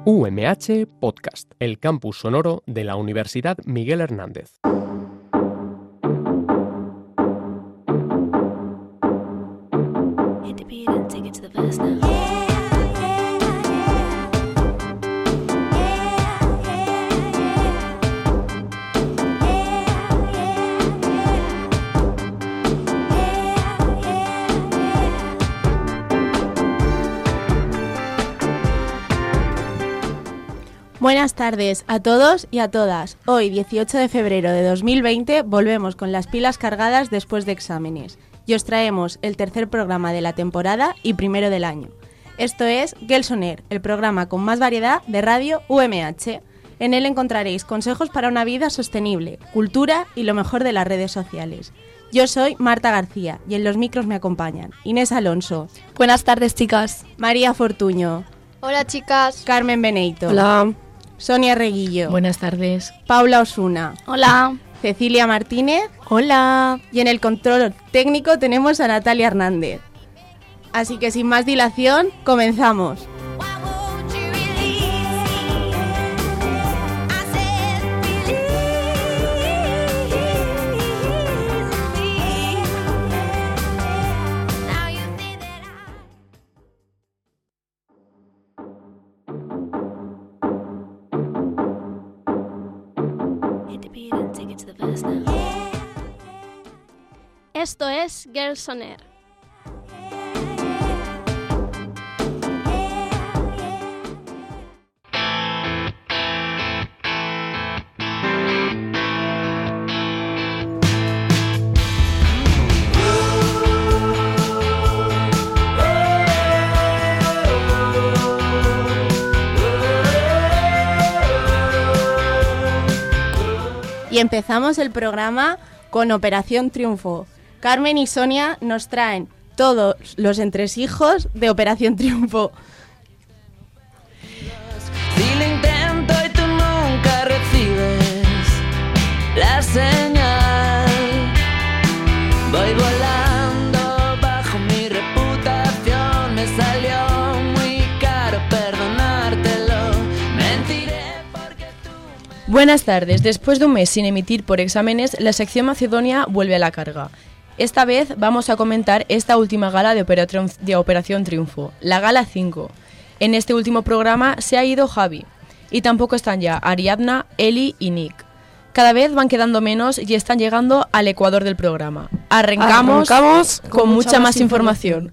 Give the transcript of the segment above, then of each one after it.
UMH Podcast, el campus sonoro de la Universidad Miguel Hernández. Buenas tardes a todos y a todas. Hoy, 18 de febrero de 2020, volvemos con las pilas cargadas después de exámenes y os traemos el tercer programa de la temporada y primero del año. Esto es Girls on Air, el programa con más variedad de radio UMH. En él encontraréis consejos para una vida sostenible, cultura y lo mejor de las redes sociales. Yo soy Marta García y en los micros me acompañan Inés Alonso. Buenas tardes, chicas. María Fortuño. Hola, chicas. Carmen Beneito. Hola. Sonia Reguillo. Buenas tardes. Paula Osuna. Hola. Cecilia Martínez. Hola. Y en el control técnico tenemos a Natalia Hernández. Así que sin más dilación, comenzamos. Esto es Girls on Air. Y empezamos el programa con Operación Triunfo. Carmen y Sonia nos traen todos los entresijos de Operación Triunfo. Si lo intento y tú nunca recibes la señal, voy volando bajo mi reputación. Me salió muy caro perdonártelo. Mentiré porque tú me... Buenas tardes. Después de un mes sin emitir por exámenes, la sección Macedonia vuelve a la carga. Esta vez vamos a comentar esta última gala de Operación Triunfo, la Gala 5. En este último programa se ha ido Javi, y tampoco están ya Ariadna, Eli y Nick. Cada vez van quedando menos y están llegando al ecuador del programa. Arrancamos con mucha más información.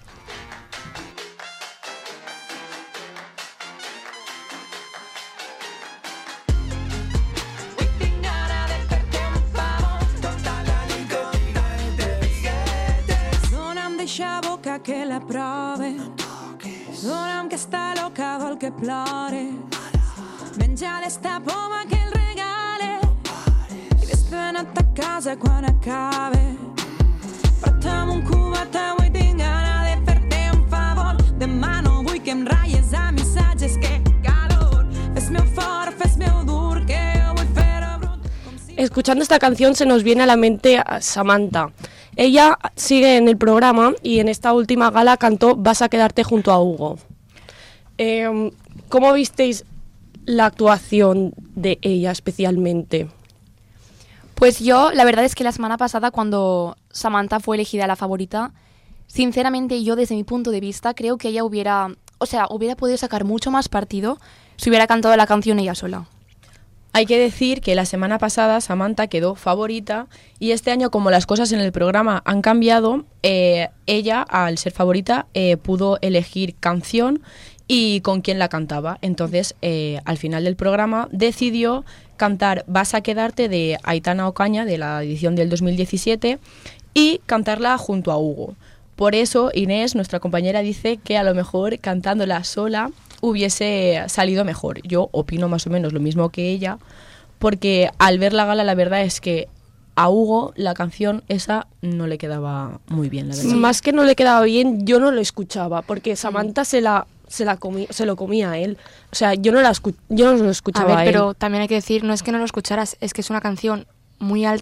Que la prove, dona'm que està loca, vol que plore. Menja d'esta poma que el regale i vés-te'n a ta casa quan acabe. Porta'm un cubat, avui tinc gana de fer-te un favor. Demà no vull que em ratlles a missatges, que calor. Fes-me fort, fes-me dur, que jo vull fer-ho brut. Escuchando esta canción se nos viene a la mente a Samantha. Ella sigue en el programa y en esta última gala cantó Vas a quedarte junto a Hugo. ¿Cómo visteis la actuación de ella especialmente? Pues yo, la verdad es que la semana pasada cuando Samantha fue elegida la favorita, sinceramente yo desde mi punto de vista creo que ella hubiera podido sacar mucho más partido si hubiera cantado la canción ella sola. Hay que decir que la semana pasada Samantha quedó favorita y este año, como las cosas en el programa han cambiado, ella, al ser favorita, pudo elegir canción y con quién la cantaba. Entonces, al final del programa, decidió cantar Vas a quedarte de Aitana Ocaña, de la edición del 2017, y cantarla junto a Hugo. Por eso, Inés, nuestra compañera, dice que a lo mejor cantándola sola hubiese salido mejor. Yo opino más o menos lo mismo que ella, porque al ver la gala la verdad es que a Hugo la canción esa no le quedaba muy bien, la verdad. Más que no le quedaba bien, yo no lo escuchaba, porque Samantha se lo comía a él. O sea, yo no lo escuchaba a ver, a él. pero también hay que decir, no es que no lo escucharas, es que es una canción muy alta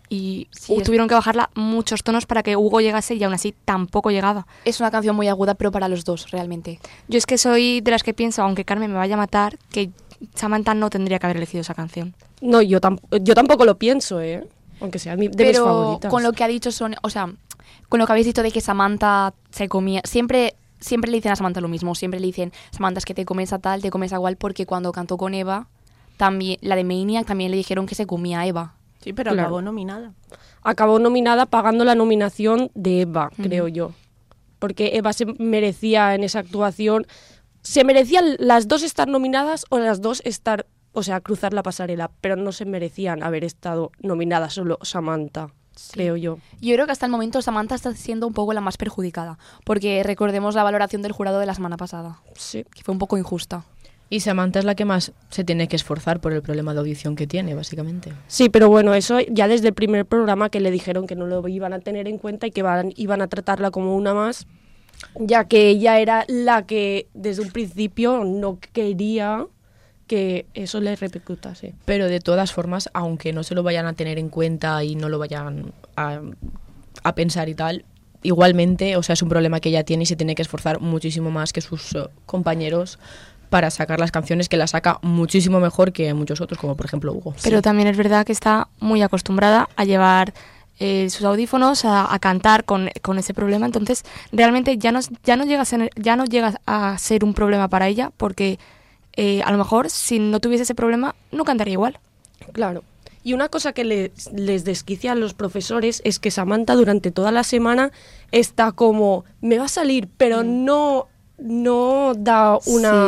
y Sí, tuvieron que bajarla muchos tonos para que Hugo llegase y aún así tampoco llegaba. Es una canción muy aguda, pero para los dos, realmente. Yo es que soy de las que pienso, aunque Carmen me vaya a matar, que Samantha no tendría que haber elegido esa canción. No, yo tampoco lo pienso, aunque sea de mis favoritas. Con lo que ha dicho con lo que habéis dicho de que Samantha se comía, siempre le dicen a Samantha lo mismo, siempre le dicen, Samantha, es que te comes a tal, te comes a igual, porque cuando cantó con Eva, también la de Maniac también le dijeron que se comía a Eva. Sí, pero Claro. acabó nominada. Acabó nominada pagando la nominación de Eva, creo yo. Porque Eva se merecía en esa actuación, se merecían las dos estar nominadas o las dos estar, o sea, cruzar la pasarela, pero no se merecían haber estado nominadas solo Samantha, creo yo. Yo creo que hasta el momento Samantha está siendo un poco la más perjudicada, porque recordemos la valoración del jurado de la semana pasada, Sí. que fue un poco injusta. Y Samantha es la que más se tiene que esforzar por el problema de audición que tiene, básicamente. Sí, pero bueno, eso ya desde el primer programa que le dijeron que no lo iban a tener en cuenta y que iban a tratarla como una más, ya que ella era la que desde un principio no quería que eso le repercutase. Pero de todas formas, aunque no se lo vayan a tener en cuenta y no lo vayan a pensar y tal, igualmente, o sea, es un problema que ella tiene y se tiene que esforzar muchísimo más que sus compañeros para sacar las canciones, que las saca muchísimo mejor que muchos otros, como por ejemplo Hugo. Pero también es verdad que está muy acostumbrada a llevar sus audífonos, a cantar con ese problema, entonces realmente ya no llega a ser un problema para ella, porque a lo mejor si no tuviese ese problema no cantaría igual. Claro. Y una cosa que les desquicia a los profesores es que Samantha durante toda la semana está como, me va a salir, pero no da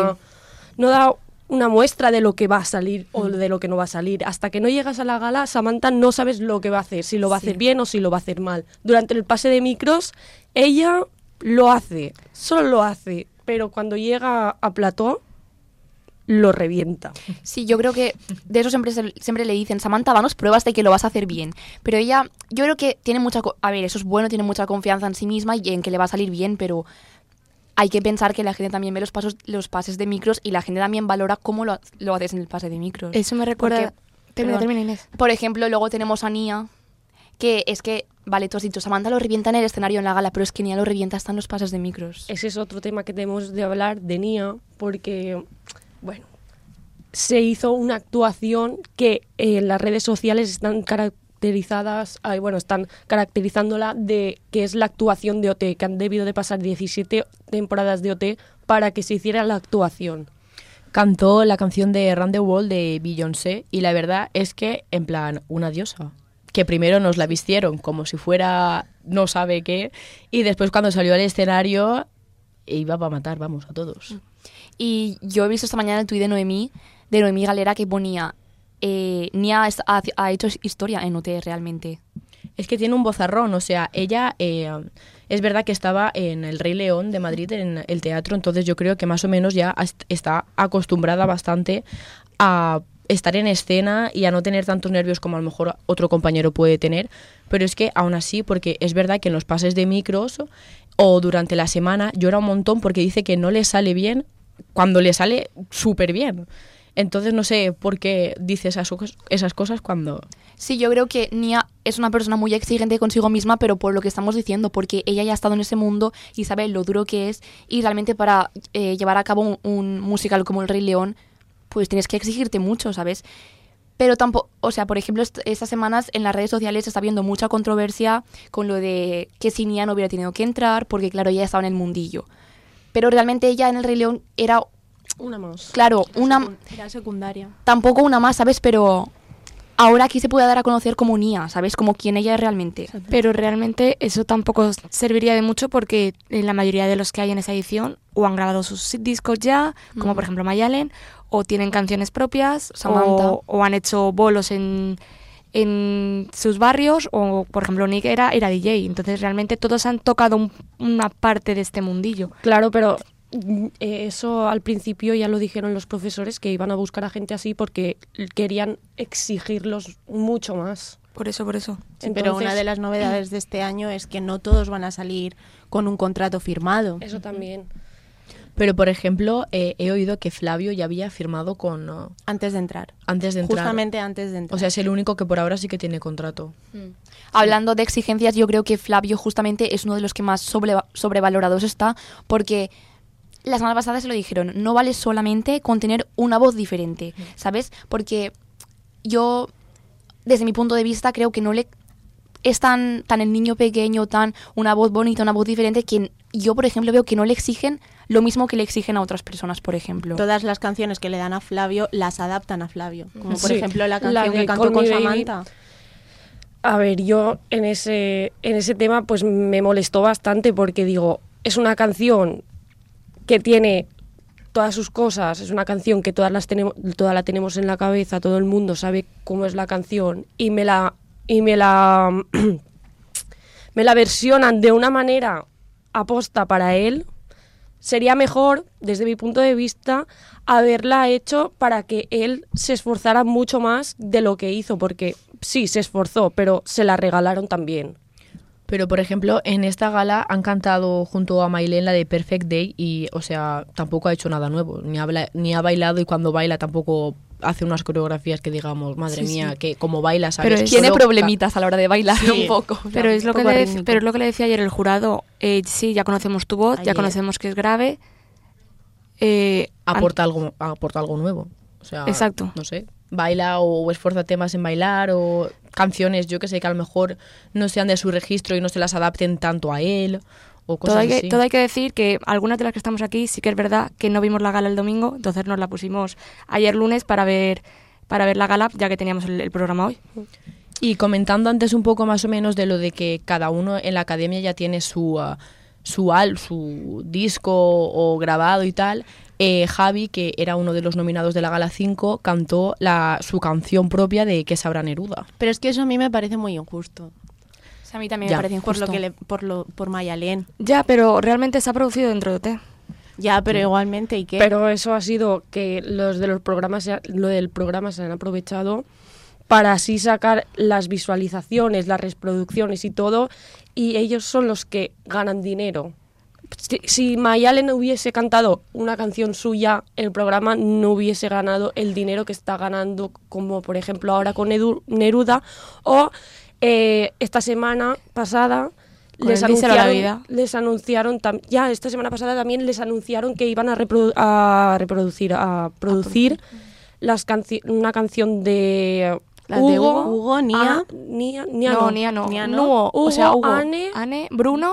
una muestra de lo que va a salir o de lo que no va a salir. Hasta que no llegas a la gala, Samantha no sabes lo que va a hacer, si lo va a hacer bien o si lo va a hacer mal. Durante el pase de micros, ella lo hace, solo lo hace, pero cuando llega a plató, lo revienta. Sí, yo creo que de eso siempre le dicen, Samantha, danos pruebas de que lo vas a hacer bien. Pero ella, yo creo que tiene eso es bueno, tiene mucha confianza en sí misma y en que le va a salir bien, pero hay que pensar que la gente también ve los pases de micros y la gente también valora cómo lo haces en el pase de micros. Eso me recuerda... Termina, Inés. Por ejemplo, luego tenemos a Nia, que es que, vale, tú has dicho, Samantha lo revienta en el escenario en la gala, pero es que Nia lo revienta hasta en los pases de micros. Ese es otro tema que tenemos de hablar de Nia, porque, bueno, se hizo una actuación que en las redes sociales están están caracterizándola de que es la actuación de OT, que han debido de pasar 17 temporadas de OT para que se hiciera la actuación. Cantó la canción de Run the World de Beyoncé y la verdad es que, en plan, una diosa. Que primero nos la vistieron como si fuera no sabe qué y después cuando salió al escenario iba para matar, vamos, a todos. Y yo he visto esta mañana el tuit de Noemí Galera, que ponía... Nia ha hecho historia en OT realmente. Es que tiene un vozarrón, o sea, ella es verdad que estaba en el Rey León de Madrid, en el teatro, entonces yo creo que más o menos ya está acostumbrada bastante a estar en escena y a no tener tantos nervios como a lo mejor otro compañero puede tener, pero es que aún así, porque es verdad que en los pases de micros o durante la semana llora un montón porque dice que no le sale bien cuando le sale súper bien. Entonces no sé por qué dice esas cosas cuando... Sí, yo creo que Nia es una persona muy exigente consigo misma, pero por lo que estamos diciendo, porque ella ya ha estado en ese mundo y sabe lo duro que es, y realmente para llevar a cabo un musical como El Rey León, pues tienes que exigirte mucho, ¿sabes? Pero tampoco, o sea, por ejemplo, estas semanas en las redes sociales está habiendo mucha controversia con lo de que si Nia no hubiera tenido que entrar, porque claro, ella estaba en el mundillo. Pero realmente ella en El Rey León era... Una más. Claro, Era secundaria. tampoco una más, ¿sabes? Pero ahora aquí se puede dar a conocer como Nia, ¿sabes? Como quién ella es realmente. Pero realmente eso tampoco serviría de mucho porque la mayoría de los que hay en esa edición o han grabado sus discos ya, como por ejemplo Mayalen, o tienen canciones propias, Samantha. o han hecho bolos en sus barrios, o por ejemplo Nick era DJ. Entonces realmente todos han tocado una parte de este mundillo. Claro, pero... eso al principio ya lo dijeron los profesores, que iban a buscar a gente así porque querían exigirlos mucho más. Por eso. Sí, pero una de las novedades de este año es que no todos van a salir con un contrato firmado. Eso también. Pero, por ejemplo, he oído que Flavio ya había firmado con... Antes de entrar. Justamente antes de entrar. O sea, es el único que por ahora sí que tiene contrato. Hablando de exigencias, yo creo que Flavio justamente es uno de los que más sobrevalorados está, porque la semana pasada se lo dijeron, no vale solamente con tener una voz diferente, ¿sabes? Porque yo, desde mi punto de vista, creo que no le es tan el niño pequeño, tan una voz bonita, una voz diferente, que yo, por ejemplo, veo que no le exigen lo mismo que le exigen a otras personas, por ejemplo. Todas las canciones que le dan a Flavio las adaptan a Flavio, como por Sí, ejemplo la canción de que cantó Call con Me Baby. Samantha. A ver, yo en ese tema pues me molestó bastante porque digo, es una canción que tiene todas sus cosas, es una canción que toda la tenemos en la cabeza, todo el mundo sabe cómo es la canción y me la versionan de una manera aposta para él. Sería mejor, desde mi punto de vista, haberla hecho para que él se esforzara mucho más de lo que hizo, porque sí, se esforzó, pero se la regalaron también. Pero, por ejemplo, en esta gala han cantado junto a Maylen la de Perfect Day y, o sea, tampoco ha hecho nada nuevo, ni ha bailado, y cuando baila tampoco hace unas coreografías que digamos, madre mía, que como baila, ¿sabes? Pero tiene problemitas a la hora de bailar un poco. Pero es lo que le decía ayer el jurado. Sí, ya conocemos tu voz, ya conocemos que es grave. Aporta algo nuevo. O sea, exacto. No sé, baila o esfuérzate más en bailar, o canciones, yo que sé, que a lo mejor no sean de su registro y no se las adapten tanto a él, o cosas así. Todo hay que decir que algunas de las que estamos aquí sí que es verdad que no vimos la gala el domingo, entonces nos la pusimos ayer lunes para ver la gala, ya que teníamos el programa hoy. Y comentando antes un poco más o menos de lo de que cada uno en la academia ya tiene su disco o grabado y tal, Javi, que era uno de los nominados de la Gala 5, cantó su canción propia de Que sabrá Neruda. Pero es que eso a mí me parece muy injusto. O sea, a mí también me parece injusto. Por Mayalen. Ya, pero realmente se ha producido dentro de OT. Ya, pero igualmente, ¿y qué? Pero eso ha sido que lo del programa se han aprovechado para así sacar las visualizaciones, las reproducciones y todo, y ellos son los que ganan dinero. Si Mayalen hubiese cantado una canción suya, el programa no hubiese ganado el dinero que está ganando, como por ejemplo ahora con Neruda, o esta semana pasada esta semana pasada también les anunciaron que iban a producir una canción de Hugo, Nia. No. O sea, Hugo, Anne, Bruno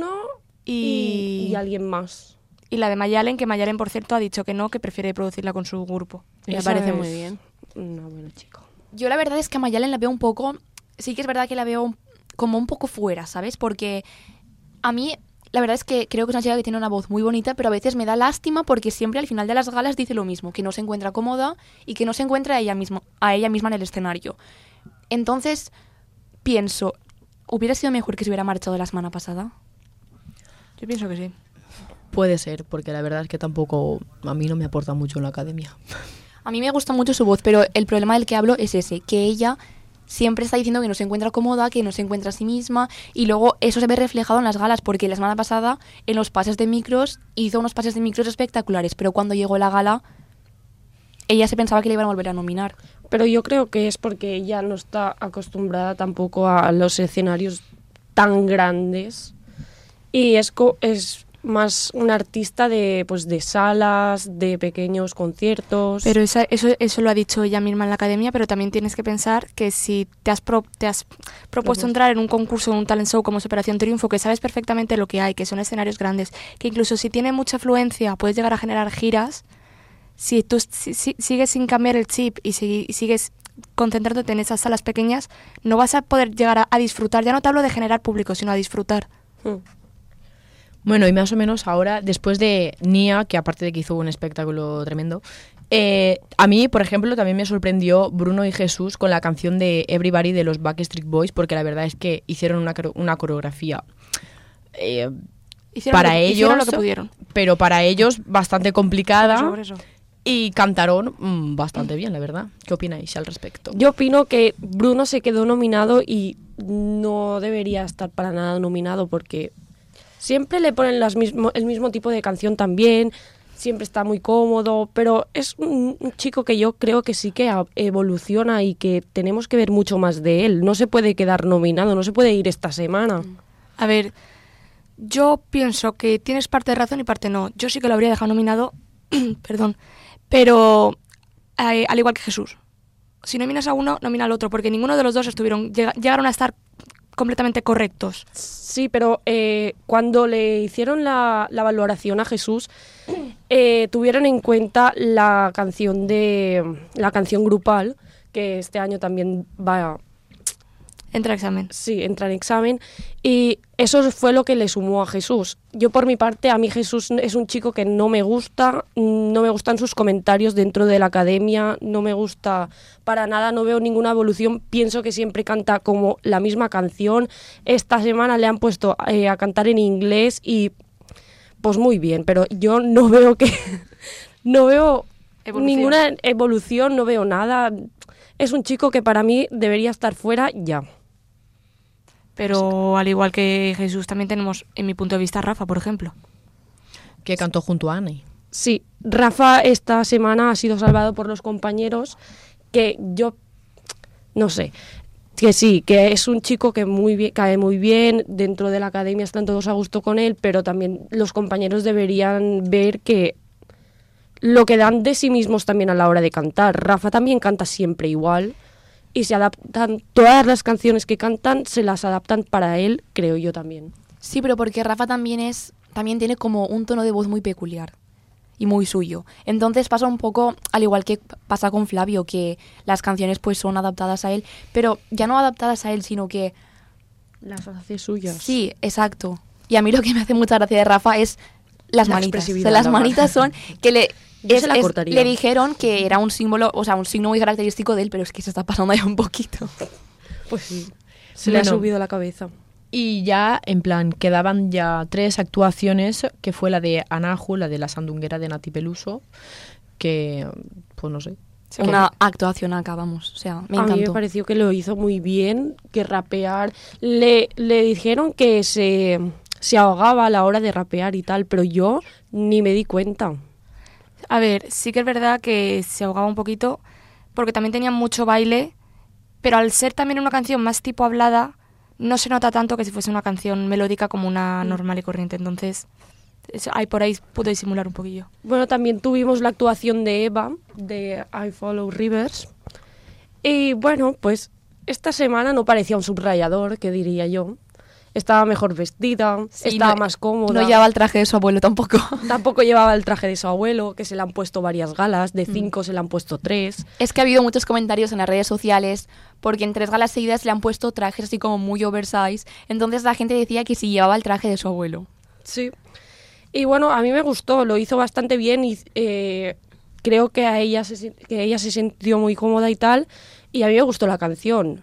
y alguien más. Y la de Mayalen, que Mayalen, por cierto, ha dicho que no, que prefiere producirla con su grupo. Me parece muy bien. No, bueno, chico. Yo la verdad es que a Mayalen la veo un poco... Sí que es verdad que la veo como un poco fuera, ¿sabes? Porque a mí... La verdad es que creo que es una chica que tiene una voz muy bonita, pero a veces me da lástima porque siempre al final de las galas dice lo mismo, que no se encuentra cómoda y que no se encuentra a ella misma en el escenario. Entonces, pienso, ¿hubiera sido mejor que se hubiera marchado la semana pasada? Yo pienso que sí. Puede ser, porque la verdad es que tampoco a mí no me aporta mucho en la academia. A mí me gusta mucho su voz, pero el problema del que hablo es ese, que ella siempre está diciendo que no se encuentra cómoda, que no se encuentra a sí misma, y luego eso se ve reflejado en las galas, porque la semana pasada en los pases de micros hizo unos pases de micros espectaculares, pero cuando llegó la gala ella se pensaba que le iban a volver a nominar. Pero yo creo que es porque ella no está acostumbrada tampoco a los escenarios tan grandes y es más un artista de salas, de pequeños conciertos. Pero eso lo ha dicho ella misma en la academia, pero también tienes que pensar que si te has propuesto entrar en un concurso, en un talent show como Operación Triunfo, que sabes perfectamente lo que hay, que son escenarios grandes, que incluso si tiene mucha afluencia puedes llegar a generar giras, si tú sigues sin cambiar el chip y sigues concentrándote en esas salas pequeñas, no vas a poder llegar a disfrutar. Ya no te hablo de generar público, sino a disfrutar. Bueno, y más o menos ahora, después de Nia, que aparte de que hizo un espectáculo tremendo, a mí, por ejemplo, también me sorprendió Bruno y Jesús con la canción de Everybody de los Backstreet Boys, porque la verdad es que hicieron una coreografía hicieron lo que pudieron. Pero para ellos bastante complicada. Por eso. Y cantaron bastante bien, la verdad. ¿Qué opináis al respecto? Yo opino que Bruno se quedó nominado y no debería estar para nada nominado porque siempre le ponen el mismo tipo de canción también, siempre está muy cómodo, pero es un chico que yo creo que sí que evoluciona y que tenemos que ver mucho más de él. No se puede quedar nominado, no se puede ir esta semana. A ver, yo pienso que tienes parte de razón y parte no. Yo sí que lo habría dejado nominado, perdón, pero al igual que Jesús. Si nominas a uno, nomina al otro, porque ninguno de los dos llegaron a estar completamente correctos. Sí, pero cuando le hicieron la valoración a Jesús, tuvieron en cuenta la canción grupal, que este año también va... Entra en examen. Sí, entra en examen. Y eso fue lo que le sumó a Jesús. Yo, por mi parte, a mí Jesús es un chico que no me gustan sus comentarios dentro de la academia, no me gusta para nada, no veo ninguna evolución. Pienso que siempre canta como la misma canción. Esta semana le han puesto a cantar en inglés y pues muy bien, pero yo no veo ninguna evolución, no veo nada. Es un chico que para mí debería estar fuera ya. Pero al igual que Jesús también tenemos, en mi punto de vista, a Rafa, por ejemplo. Que cantó junto a Anne. Sí, Rafa esta semana ha sido salvado por los compañeros, que yo no sé, que sí, que es un chico que cae muy bien, dentro de la academia están todos a gusto con él, pero también los compañeros deberían ver que lo que dan de sí mismos también a la hora de cantar. Rafa también canta siempre igual y se adaptan, todas las canciones que cantan se las adaptan para él, creo yo también. Sí, pero porque Rafa también tiene como un tono de voz muy peculiar y muy suyo. Entonces pasa un poco al igual que pasa con Flavio, que las canciones pues son adaptadas a él, pero ya no adaptadas a él, sino que las hace suyas. Sí, exacto. Y a mí lo que me hace mucha gracia de Rafa es las manitas. O sea, las manitas son que le dijeron que era un símbolo, o sea, un signo muy característico de él, pero es que se está pasando ya un poquito. Pues sí, se le ha subido la cabeza. Y ya, en plan, quedaban ya 3 actuaciones, que fue la de Anahu, la de la sandunguera de Nati Peluso, que, pues no sé. Una actuación acabamos, o sea, me encantó. A mí me pareció que lo hizo muy bien, que rapear... Le dijeron que se ahogaba a la hora de rapear y tal, pero yo ni me di cuenta. A ver, sí que es verdad que se ahogaba un poquito, porque también tenía mucho baile, pero al ser también una canción más tipo hablada, no se nota tanto que si fuese una canción melódica como una normal y corriente. Entonces, por ahí pude disimular un poquillo. Bueno, también tuvimos la actuación de Eva, de I Follow Rivers. Y bueno, pues esta semana no parecía un subrayador, que diría yo. Estaba mejor vestida, sí, estaba más cómoda. No llevaba el traje de su abuelo tampoco. Tampoco llevaba el traje de su abuelo, que se le han puesto varias galas, de 5 se le han puesto 3. Es que ha habido muchos comentarios en las redes sociales, porque en 3 galas seguidas le han puesto trajes así como muy oversize, entonces la gente decía que sí llevaba el traje de su abuelo. Sí, y bueno, a mí me gustó, lo hizo bastante bien y creo que ella se sintió muy cómoda y tal, y a mí me gustó la canción.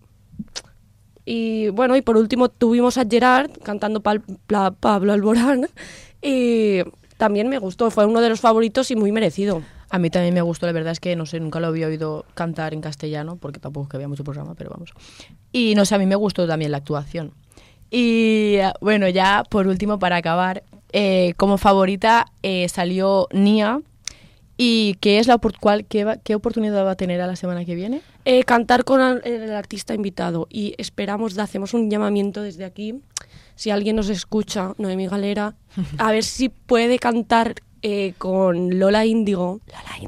Y bueno, y por último tuvimos a Gerard cantando Pablo Alborán y también me gustó, fue uno de los favoritos y muy merecido. A mí también me gustó, la verdad es que no sé, nunca lo había oído cantar en castellano, porque tampoco es que había mucho programa, pero vamos. Y no sé, a mí me gustó también la actuación. Y bueno, ya por último, para acabar, como favorita salió Nia. ¿Y qué oportunidad va a tener a la semana que viene? Cantar con el artista invitado y hacemos un llamamiento desde aquí, si alguien nos escucha, Noemí Galera, a ver si puede cantar con Lola Índigo,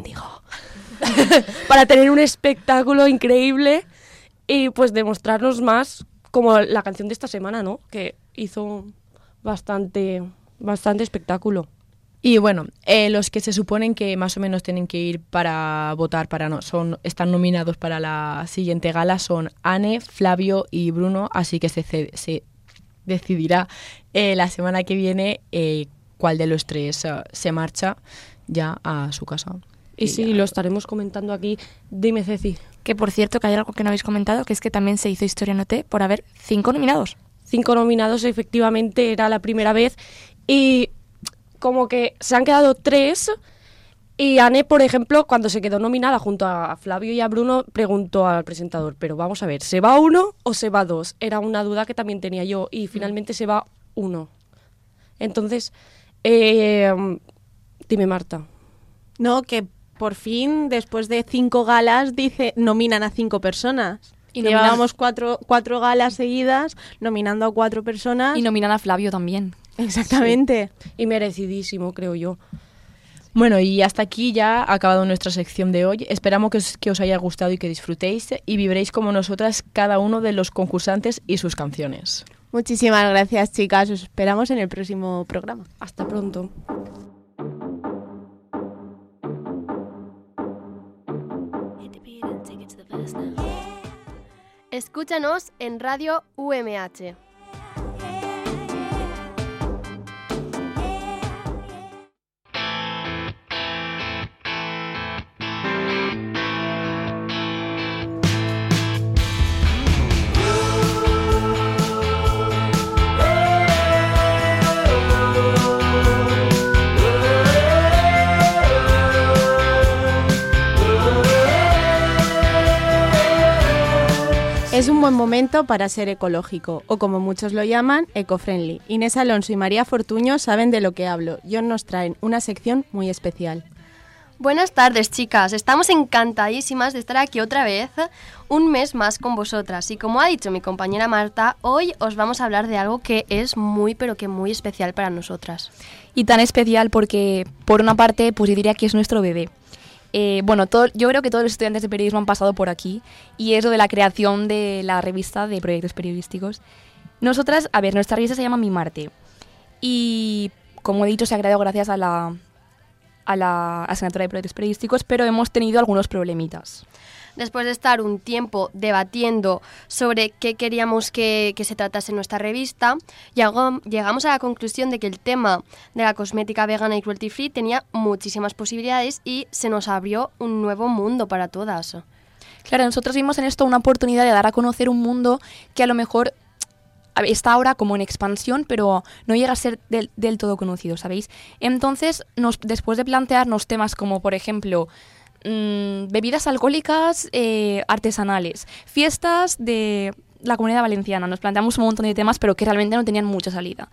para tener un espectáculo increíble y pues demostrarnos más como la canción de esta semana, ¿no? Que hizo bastante espectáculo. Y bueno, los que se suponen que más o menos tienen que ir para votar, están nominados para la siguiente gala son Anne, Flavio y Bruno, así que se decidirá la semana que viene cuál de los 3 se marcha ya a su casa. Y sí, lo estaremos comentando aquí. Dime, Ceci. Que por cierto, que hay algo que no habéis comentado, que es que también se hizo historia en OT por haber 5 nominados. 5 nominados, efectivamente, era la primera vez y... como que se han quedado 3 y Anne, por ejemplo, cuando se quedó nominada junto a Flavio y a Bruno, preguntó al presentador, pero vamos a ver, ¿se va 1 o se va 2? Era una duda que también tenía yo y finalmente se va 1. Entonces, dime, Marta. No, que por fin, después de 5 galas, nominan a 5 personas. Y llevábamos 4 galas seguidas nominando a 4 personas. Y nominan a Flavio también. Exactamente. Sí. Y merecidísimo, creo yo. Bueno, y hasta aquí ya ha acabado nuestra sección de hoy. Esperamos que os haya gustado y que disfrutéis y vibréis como nosotras cada uno de los concursantes y sus canciones. Muchísimas gracias, chicas. Os esperamos en el próximo programa. Hasta pronto. Escúchanos en Radio UMH. Es un buen momento para ser ecológico, o como muchos lo llaman, eco-friendly. Inés Alonso y María Fortuño saben de lo que hablo y hoy nos traen una sección muy especial. Buenas tardes, chicas. Estamos encantadísimas de estar aquí otra vez, un mes más con vosotras. Y como ha dicho mi compañera Marta, hoy os vamos a hablar de algo que es muy, pero que muy especial para nosotras. Y tan especial porque, por una parte, pues yo diría que es nuestro bebé. Yo creo que todos los estudiantes de periodismo han pasado por aquí y es lo de la creación de la revista de proyectos periodísticos. Nosotras, nuestra revista se llama Mi Marte y, como he dicho, se ha creado gracias a la asignatura de proyectos periodísticos, pero hemos tenido algunos problemitas. Después de estar un tiempo debatiendo sobre qué queríamos que se tratase en nuestra revista, llegamos a la conclusión de que el tema de la cosmética vegana y cruelty free tenía muchísimas posibilidades y se nos abrió un nuevo mundo para todas. Claro, nosotros vimos en esto una oportunidad de dar a conocer un mundo que a lo mejor está ahora como en expansión, pero no llega a ser del todo conocido, ¿sabéis? Entonces, después de plantearnos temas como, por ejemplo, bebidas alcohólicas artesanales, fiestas de la Comunidad Valenciana, nos planteamos un montón de temas, pero que realmente no tenían mucha salida.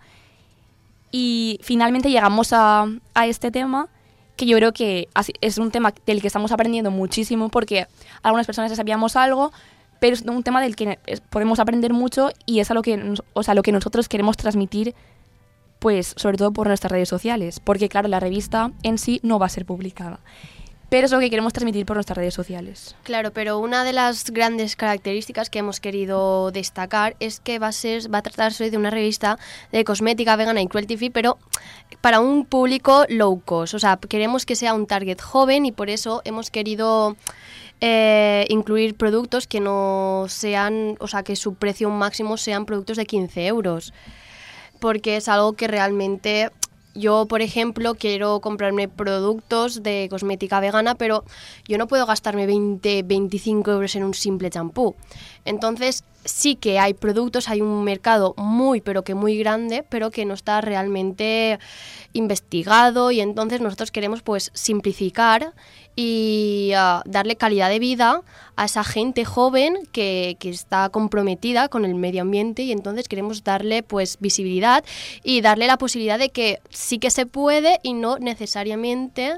Y finalmente llegamos a este tema, que yo creo que es un tema del que estamos aprendiendo muchísimo, porque algunas personas ya sabíamos algo, pero es un tema del que podemos aprender mucho y es lo que nosotros queremos transmitir, pues sobre todo por nuestras redes sociales, porque claro, la revista en sí no va a ser publicada, pero es lo que queremos transmitir por nuestras redes sociales. Claro, pero una de las grandes características que hemos querido destacar es que va a tratarse de una revista de cosmética vegana y cruelty free, pero para un público low cost. O sea, queremos que sea un target joven y por eso hemos querido incluir productos que no sean, o sea, que su precio máximo sean productos de 15 euros. Porque es algo que realmente... Yo, por ejemplo, quiero comprarme productos de cosmética vegana, pero yo no puedo gastarme 20-25 euros en un simple champú. Entonces, sí que hay productos, hay un mercado muy, pero que muy grande, pero que no está realmente investigado y entonces nosotros queremos pues simplificar y darle calidad de vida a esa gente joven que está comprometida con el medio ambiente y entonces queremos darle pues visibilidad y darle la posibilidad de que sí que se puede y no necesariamente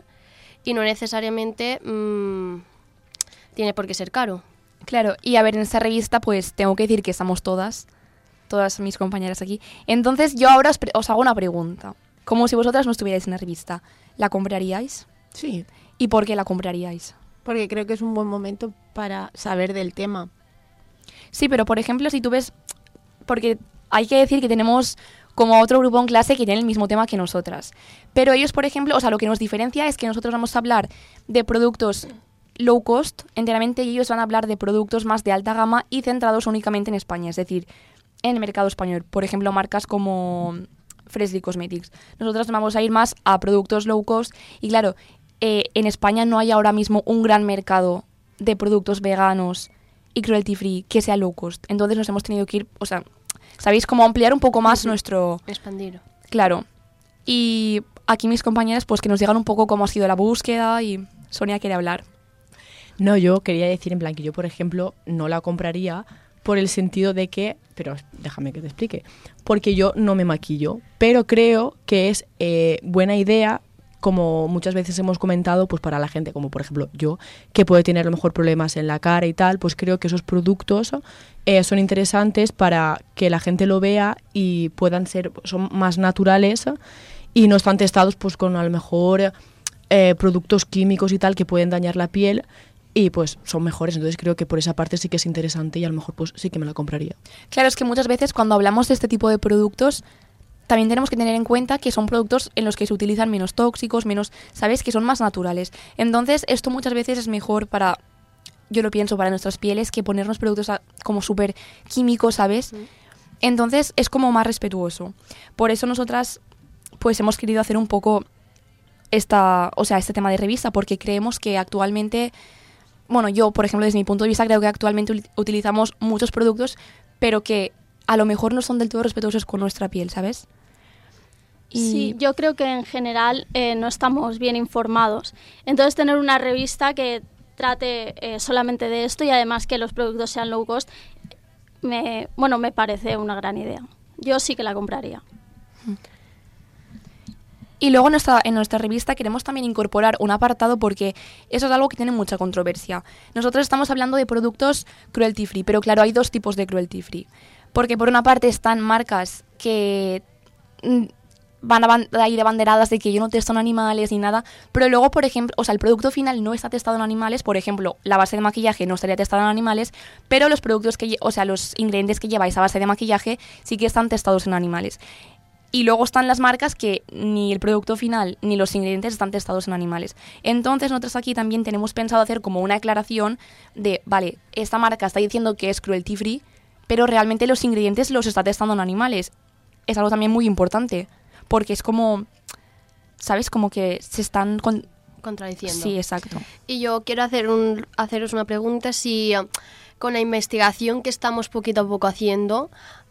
tiene por qué ser caro. Claro, y en esta revista pues tengo que decir que estamos todas mis compañeras aquí. Entonces yo ahora os hago una pregunta. Como si vosotras no estuvierais en la revista, ¿la compraríais? Sí. ¿Y por qué la compraríais? Porque creo que es un buen momento para saber del tema. Sí, pero por ejemplo, si tú ves... Porque hay que decir que tenemos como otro grupo en clase que tiene el mismo tema que nosotras. Pero ellos, por ejemplo, lo que nos diferencia es que nosotros vamos a hablar de productos low cost enteramente y ellos van a hablar de productos más de alta gama y centrados únicamente en España, es decir, en el mercado español. Por ejemplo, marcas como Freshly Cosmetics. Nosotros vamos a ir más a productos low cost y claro, en España no hay ahora mismo un gran mercado de productos veganos y cruelty free que sea low cost. Entonces nos hemos tenido que ir, ¿sabéis? Como ampliar un poco más nuestro... Expandir. Claro. Y aquí mis compañeras pues que nos digan un poco cómo ha sido la búsqueda y Sonia quiere hablar. No, yo quería decir en plan que yo, por ejemplo, no la compraría por el sentido de que, pero déjame que te explique, porque yo no me maquillo, pero creo que es buena idea, como muchas veces hemos comentado, pues para la gente, como por ejemplo yo, que puede tener a lo mejor problemas en la cara y tal, pues creo que esos productos son interesantes para que la gente lo vea y son más naturales y no están testados pues con a lo mejor productos químicos y tal que pueden dañar la piel y pues son mejores. Entonces creo que por esa parte sí que es interesante y a lo mejor pues sí que me la compraría. Claro, es que muchas veces cuando hablamos de este tipo de productos también tenemos que tener en cuenta que son productos en los que se utilizan menos tóxicos, menos, ¿sabes? Que son más naturales. Entonces esto muchas veces es mejor para, yo lo pienso, para nuestras pieles que ponernos productos como súper químicos, ¿sabes? Entonces es como más respetuoso. Por eso nosotras pues hemos querido hacer un poco este tema de revista, porque creemos que actualmente, bueno, yo, por ejemplo, desde mi punto de vista, creo que actualmente utilizamos muchos productos, pero que a lo mejor no son del todo respetuosos con nuestra piel, ¿sabes? Sí, yo creo que en general no estamos bien informados. Entonces, tener una revista que trate solamente de esto y además que los productos sean low cost, me parece una gran idea. Yo sí que la compraría. Y luego en nuestra revista queremos también incorporar un apartado porque eso es algo que tiene mucha controversia. Nosotros estamos hablando de productos cruelty free, pero claro, hay dos tipos de cruelty free. Porque por una parte están marcas que van a ir abanderadas de que yo no testo en animales ni nada, pero luego, por ejemplo, el producto final no está testado en animales, por ejemplo, la base de maquillaje no estaría testada en animales, pero los productos los ingredientes que lleva esa base de maquillaje sí que están testados en animales. Y luego están las marcas que ni el producto final ni los ingredientes están testados en animales. Entonces nosotros aquí también tenemos pensado hacer como una aclaración de, vale, esta marca está diciendo que es cruelty free, pero realmente los ingredientes los está testando en animales. Es algo también muy importante, porque es como, ¿sabes? Como que se están contradiciendo. Sí, exacto. Y yo quiero haceros una pregunta, si con la investigación que estamos poquito a poco haciendo,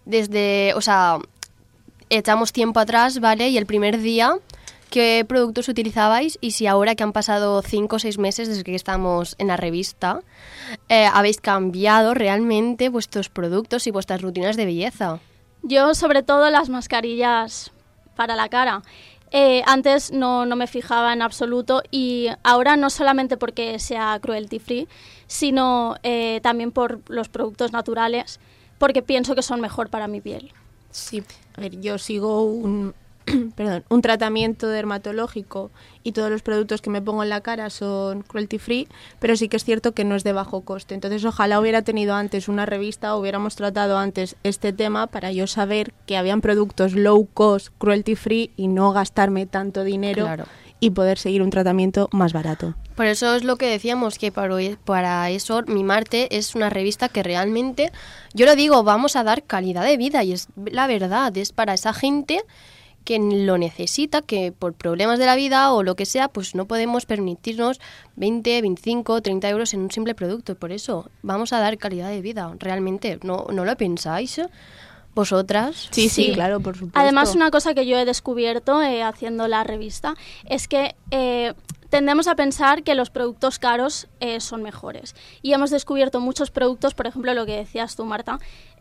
echamos tiempo atrás, ¿vale? Y el primer día, ¿qué productos utilizabais? Y si ahora que han pasado 5 o 6 meses desde que estamos en la revista, habéis cambiado realmente vuestros productos y vuestras rutinas de belleza. Yo, sobre todo, las mascarillas para la cara. Antes no me fijaba en absoluto y ahora no solamente porque sea cruelty free, sino también por los productos naturales, porque pienso que son mejor para mi piel. Sí, a ver, yo sigo un tratamiento dermatológico y todos los productos que me pongo en la cara son cruelty free, pero sí que es cierto que no es de bajo coste. Entonces ojalá hubiera tenido antes una revista, hubiéramos tratado antes este tema para yo saber que habían productos low cost, cruelty free y no gastarme tanto dinero. Claro. Y poder seguir un tratamiento más barato. Por eso es lo que decíamos, que para eso Mimarte es una revista que realmente, yo lo digo, vamos a dar calidad de vida y es la verdad, es para esa gente que lo necesita, que por problemas de la vida o lo que sea, pues no podemos permitirnos 20, 25, 30 euros en un simple producto. Por eso vamos a dar calidad de vida, realmente. ¿No lo pensáis vosotras? Sí, claro, por supuesto. Además, una cosa que yo he descubierto haciendo la revista es que tendemos a pensar que los productos caros son mejores. Y hemos descubierto muchos productos, por ejemplo, lo que decías tú, Marta,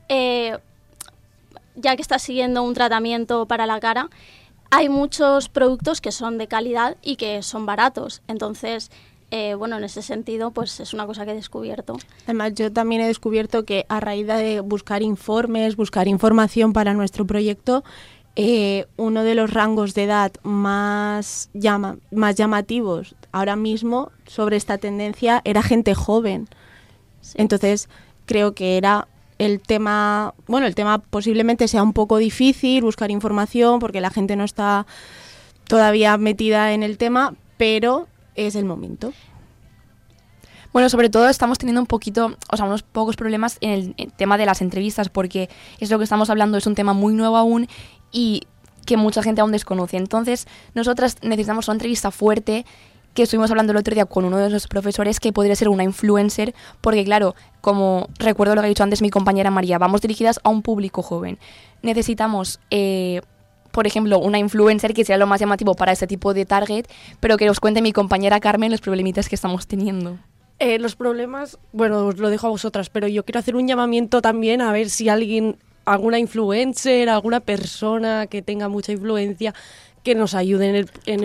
ya que estás siguiendo un tratamiento para la cara, hay muchos productos que son de calidad y que son baratos. Entonces, en ese sentido, pues es una cosa que he descubierto. Además, yo también he descubierto que a raíz de buscar informes, buscar información para nuestro proyecto, uno de los rangos de edad más llamativos ahora mismo sobre esta tendencia era gente joven. Sí. Entonces, creo que era el tema posiblemente sea un poco difícil buscar información porque la gente no está todavía metida en el tema, pero es el momento. Bueno, sobre todo estamos teniendo unos pocos problemas en el tema de las entrevistas, porque es lo que estamos hablando, es un tema muy nuevo aún y que mucha gente aún desconoce. Entonces, nosotras necesitamos una entrevista fuerte, que estuvimos hablando el otro día con uno de los profesores, que podría ser una influencer, porque claro, como recuerdo lo que ha dicho antes mi compañera María, vamos dirigidas a un público joven. Necesitamos por ejemplo, una influencer que sea lo más llamativo para este tipo de target, pero que os cuente mi compañera Carmen los problemitas que estamos teniendo. Los problemas, bueno, os lo dejo a vosotras, pero yo quiero hacer un llamamiento también a ver si alguna influencer, alguna persona que tenga mucha influencia, que nos ayude en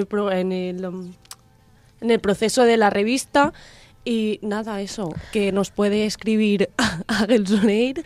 el proceso de la revista. Y nada, eso, que nos puede escribir a Gelsonair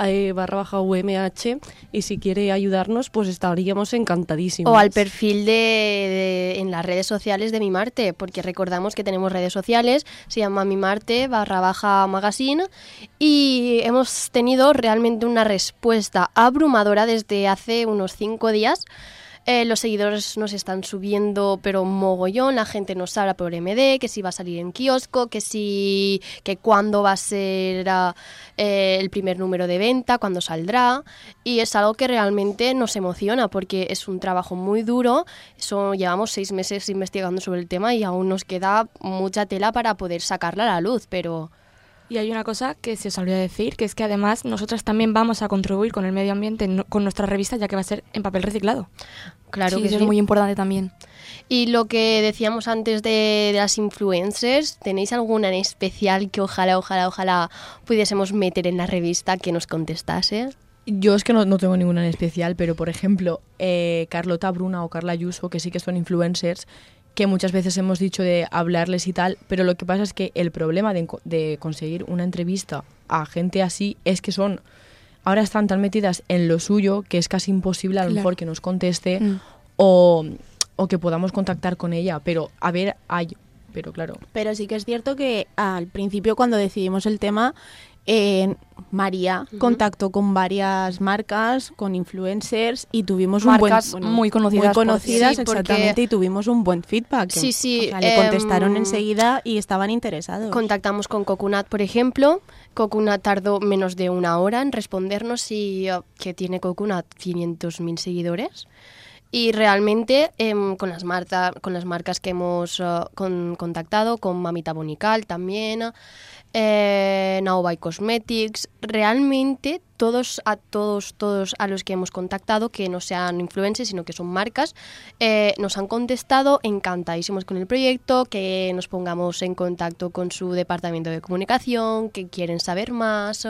/UMH, y si quiere ayudarnos, pues estaríamos encantadísimos. O al perfil en las redes sociales de Mimarte, porque recordamos que tenemos redes sociales, se llama Mimarte /magazine, y hemos tenido realmente una respuesta abrumadora desde hace unos 5 días. Los seguidores nos están subiendo, pero mogollón. La gente nos habla por MD, que si va a salir en kiosco, que cuándo va a ser el primer número de venta, cuándo saldrá. Y es algo que realmente nos emociona, porque es un trabajo muy duro. Llevamos 6 meses investigando sobre el tema y aún nos queda mucha tela para poder sacarla a la luz, pero... Y hay una cosa que se os olvidó decir, que es que además nosotras también vamos a contribuir con el medio ambiente con nuestra revista, ya que va a ser en papel reciclado. Claro, sí, que eso sí. es muy importante también. Y lo que decíamos antes de las influencers, ¿tenéis alguna en especial que ojalá pudiésemos meter en la revista que nos contestase? Yo es que no tengo ninguna en especial, pero por ejemplo, Carlota Bruna o Carla Ayuso, que sí que son influencers, que muchas veces hemos dicho de hablarles y tal, pero lo que pasa es que el problema de conseguir una entrevista a gente así es que ahora están tan metidas en lo suyo que es casi imposible a lo mejor que nos conteste o que podamos contactar con ella, pero a ver, pero claro. Pero sí que es cierto que al principio, cuando decidimos el tema, María contactó con varias marcas, con influencers, y tuvimos marcas muy conocidas, exactamente, y tuvimos un buen feedback. Sí. O sea, le contestaron enseguida y estaban interesados. Contactamos con Coconut, por ejemplo. Coconut tardó menos de 1 hora en respondernos, y que tiene Coconut 500.000 seguidores. Y realmente con las marcas que hemos contactado, con Mamita Bonical también, Now by Cosmetics, realmente todos a los que hemos contactado, que no sean influencers sino que son marcas, nos han contestado encantadísimos con el proyecto, que nos pongamos en contacto con su departamento de comunicación, que quieren saber más.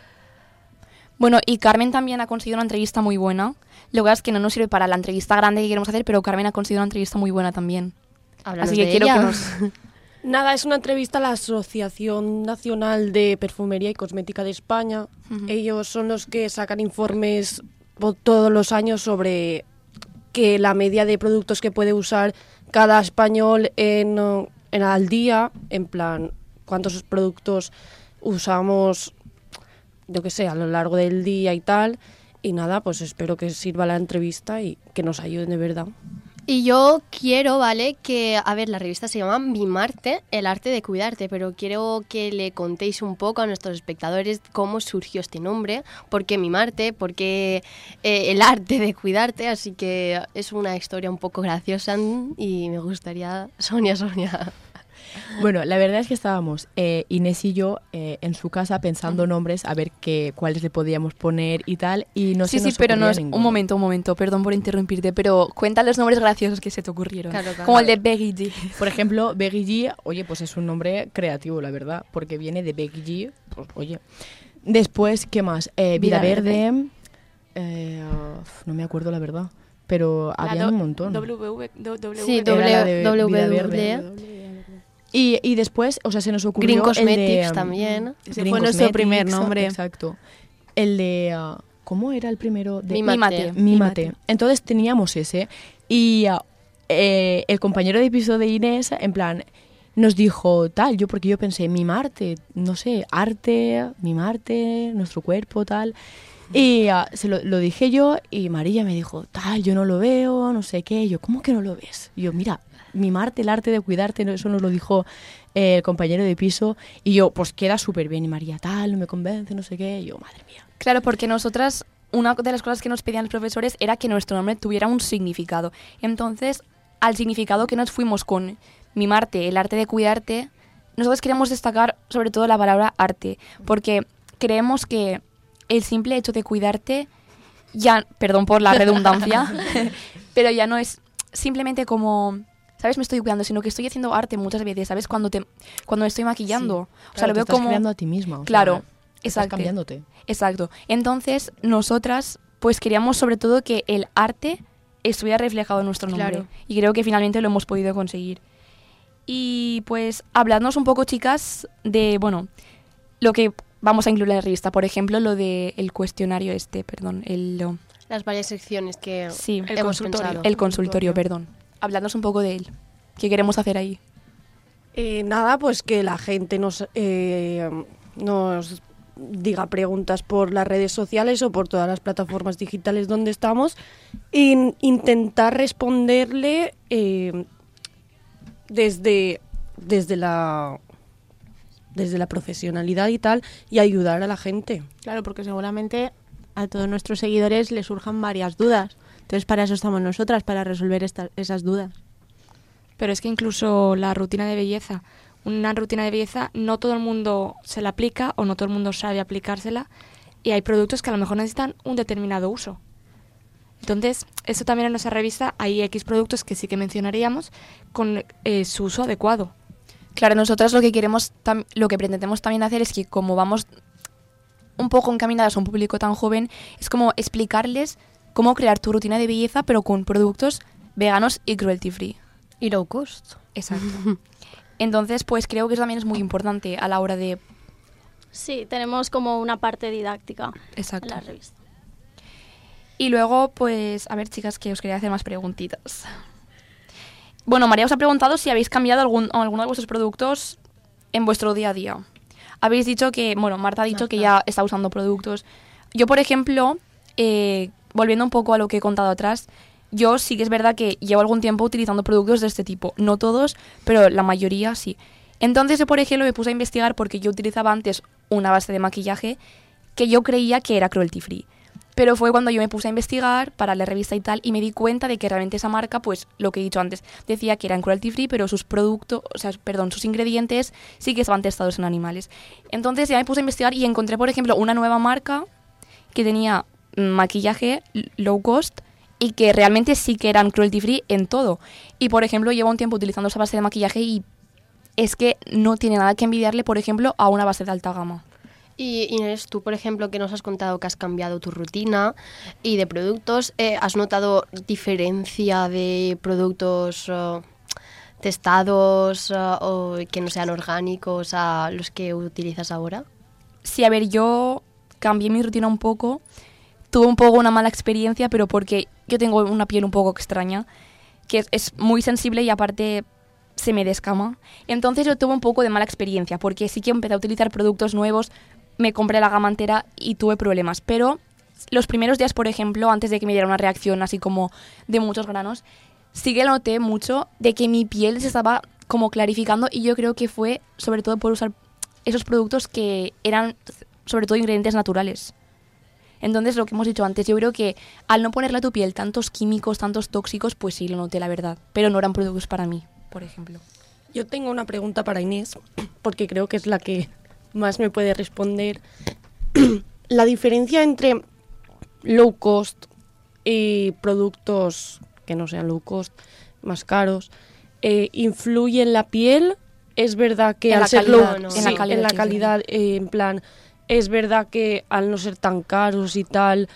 Bueno, y Carmen también ha conseguido una entrevista muy buena. Lo que es que no nos sirve para la entrevista grande que queremos hacer, pero Carmen ha conseguido una entrevista muy buena también. Háblanos Así que de quiero ella. que nos... Nada, es una entrevista a la Asociación Nacional de Perfumería y Cosmética de España. Ellos son los que sacan informes todos los años sobre que la media de productos que puede usar cada español al día, en plan, cuántos productos usamos, yo qué sé, a lo largo del día y tal. Y nada, pues espero que sirva la entrevista y que nos ayuden de verdad. Y yo quiero, ¿vale? Que, a ver, la revista se llama Mimarte, el arte de cuidarte, pero quiero que le contéis un poco a nuestros espectadores cómo surgió este nombre, por qué Mimarte, por qué el arte de cuidarte, así que es una historia un poco graciosa y me gustaría... Sonia. Bueno, la verdad es que estábamos Inés y yo en su casa pensando nombres, a ver cuáles le podíamos poner y tal, y no se nos pero no ocurría es... ninguno. Un momento, perdón por interrumpirte, pero cuenta los nombres graciosos que se te ocurrieron. Claro. Como el de Becky G. Por ejemplo, Becky G, oye, pues es un nombre creativo, la verdad, porque viene de Becky G, pues oye. Después, ¿qué más? Vida Verde, no me acuerdo la verdad, pero había un montón. Sí, Era la de Vida WWD. Verde. Y después, o sea, se nos ocurrió Green Cosmetics el de, también. Ese fue nuestro primer nombre. Exacto. El de... ¿cómo era el primero? De Mímate. Entonces teníamos ese. Y el compañero de piso de Inés, en plan, nos dijo tal, porque yo pensé, mimarte, no sé, arte, mimarte, nuestro cuerpo, tal. Y se lo dije yo y María me dijo, tal, yo no lo veo, no sé qué. Y yo, ¿cómo que no lo ves? Y yo, mira, mimarte, el arte de cuidarte, eso nos lo dijo el compañero de piso. Y yo, pues queda súper bien. Y María, tal, no me convence, no sé qué. Y yo, madre mía. Claro, porque nosotras, una de las cosas que nos pedían los profesores era que nuestro nombre tuviera un significado. Entonces, al significado que nos fuimos con mimarte, el arte de cuidarte, nosotros queríamos destacar sobre todo la palabra arte, porque creemos que el simple hecho de cuidarte, ya, perdón por la redundancia, pero ya no es simplemente como ¿sabes? Me estoy cuidando, sino que estoy haciendo arte muchas veces, ¿sabes? Cuando me estoy maquillando. Sí. O sea, lo veo te estás como... creando a ti misma. Claro, estás exacto. cambiándote. Exacto. Entonces, nosotras, pues queríamos sobre todo que el arte estuviera reflejado en nuestro nombre. Claro. Y creo que finalmente lo hemos podido conseguir. Y pues, habladnos un poco, chicas, de, bueno, lo que vamos a incluir en la revista. Por ejemplo, lo del cuestionario Las varias secciones que sí, hemos pensado. el consultorio, perdón. Habladnos un poco de él. ¿Qué queremos hacer ahí? Nada, pues que la gente nos diga preguntas por las redes sociales o por todas las plataformas digitales donde estamos e intentar responderle desde la profesionalidad y tal, y ayudar a la gente. Claro, porque seguramente a todos nuestros seguidores les surjan varias dudas. Entonces, para eso estamos nosotras, para resolver esas dudas. Pero es que incluso la rutina de belleza, una rutina de belleza, no todo el mundo se la aplica o no todo el mundo sabe aplicársela, y hay productos que a lo mejor necesitan un determinado uso. Entonces, eso también en nuestra revista hay X productos que sí que mencionaríamos con su uso adecuado. Claro, nosotras lo que queremos, lo que pretendemos también hacer es que, como vamos un poco encaminadas a un público tan joven, es como explicarles cómo crear tu rutina de belleza, pero con productos veganos y cruelty free. Y low cost. Exacto. Entonces, pues creo que eso también es muy importante a la hora de... Sí, tenemos como una parte didáctica Exacto. en la revista. Y luego, pues, a ver, chicas, que os quería hacer más preguntitas. Bueno, María os ha preguntado si habéis cambiado alguno de vuestros productos en vuestro día a día. Habéis dicho que, bueno, Marta ha dicho que ya está usando productos. Yo, por ejemplo, volviendo un poco a lo que he contado atrás, yo sí que es verdad que llevo algún tiempo utilizando productos de este tipo. No todos, pero la mayoría sí. Entonces yo, por ejemplo, me puse a investigar porque yo utilizaba antes una base de maquillaje que yo creía que era cruelty free. Pero fue cuando yo me puse a investigar para la revista y tal, y me di cuenta de que realmente esa marca, pues lo que he dicho antes, decía que eran cruelty free, pero sus sus ingredientes sí que estaban testados en animales. Entonces ya me puse a investigar y encontré, por ejemplo, una nueva marca que tenía maquillaje low cost y que realmente sí que eran cruelty free en todo. Y, por ejemplo, llevo un tiempo utilizando esa base de maquillaje y es que no tiene nada que envidiarle, por ejemplo, a una base de alta gama. Y Inés, tú, por ejemplo, que nos has contado que has cambiado tu rutina y de productos, ¿has notado diferencia de productos testados o que no sean orgánicos a los que utilizas ahora? Sí, a ver, yo cambié mi rutina un poco. Tuve un poco una mala experiencia, pero porque yo tengo una piel un poco extraña, que es muy sensible y aparte se me descama. Entonces yo tuve un poco de mala experiencia, porque sí que empecé a utilizar productos nuevos, me compré la gama entera y tuve problemas. Pero los primeros días, por ejemplo, antes de que me diera una reacción así como de muchos granos, sí que noté mucho de que mi piel se estaba como clarificando, y yo creo que fue sobre todo por usar esos productos que eran sobre todo ingredientes naturales. Entonces, lo que hemos dicho antes, yo creo que al no ponerle a tu piel tantos químicos, tantos tóxicos, pues sí, lo noté, la verdad. Pero no eran productos para mí, por ejemplo. Yo tengo una pregunta para Inés, porque creo que es la que más me puede responder. La diferencia entre low cost y productos que no sean low cost, más caros, ¿influye en la piel? Es verdad que al ser low, en la calidad, en plan... Es verdad que al no ser tan caros y tal,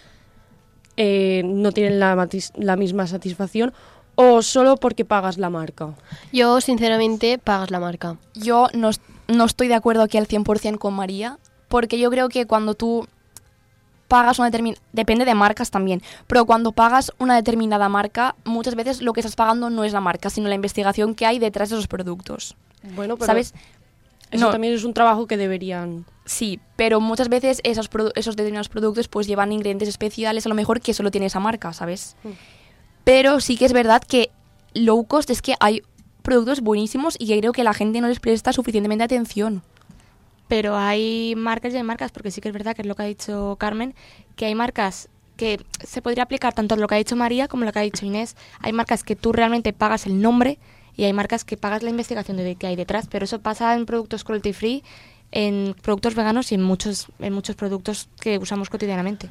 no tienen la misma satisfacción, o solo porque pagas la marca. Yo, sinceramente, pagas la marca. Yo no estoy de acuerdo aquí al 100% con María, porque yo creo que cuando tú pagas una determinada... Depende de marcas también, pero cuando pagas una determinada marca, muchas veces lo que estás pagando no es la marca, sino la investigación que hay detrás de esos productos. Bueno, pero ¿sabes? Eso también es un trabajo que deberían... Sí, pero muchas veces esos determinados productos pues llevan ingredientes especiales, a lo mejor que solo tiene esa marca, ¿sabes? Pero sí que es verdad que low cost es que hay productos buenísimos y que creo que la gente no les presta suficientemente atención. Pero hay marcas y hay marcas, porque sí que es verdad que es lo que ha dicho Carmen, que hay marcas que se podría aplicar tanto a lo que ha dicho María como lo que ha dicho Inés. Hay marcas que tú realmente pagas el nombre y hay marcas que pagas la investigación de qué hay detrás, pero eso pasa en productos cruelty free, en productos veganos y en muchos productos que usamos cotidianamente.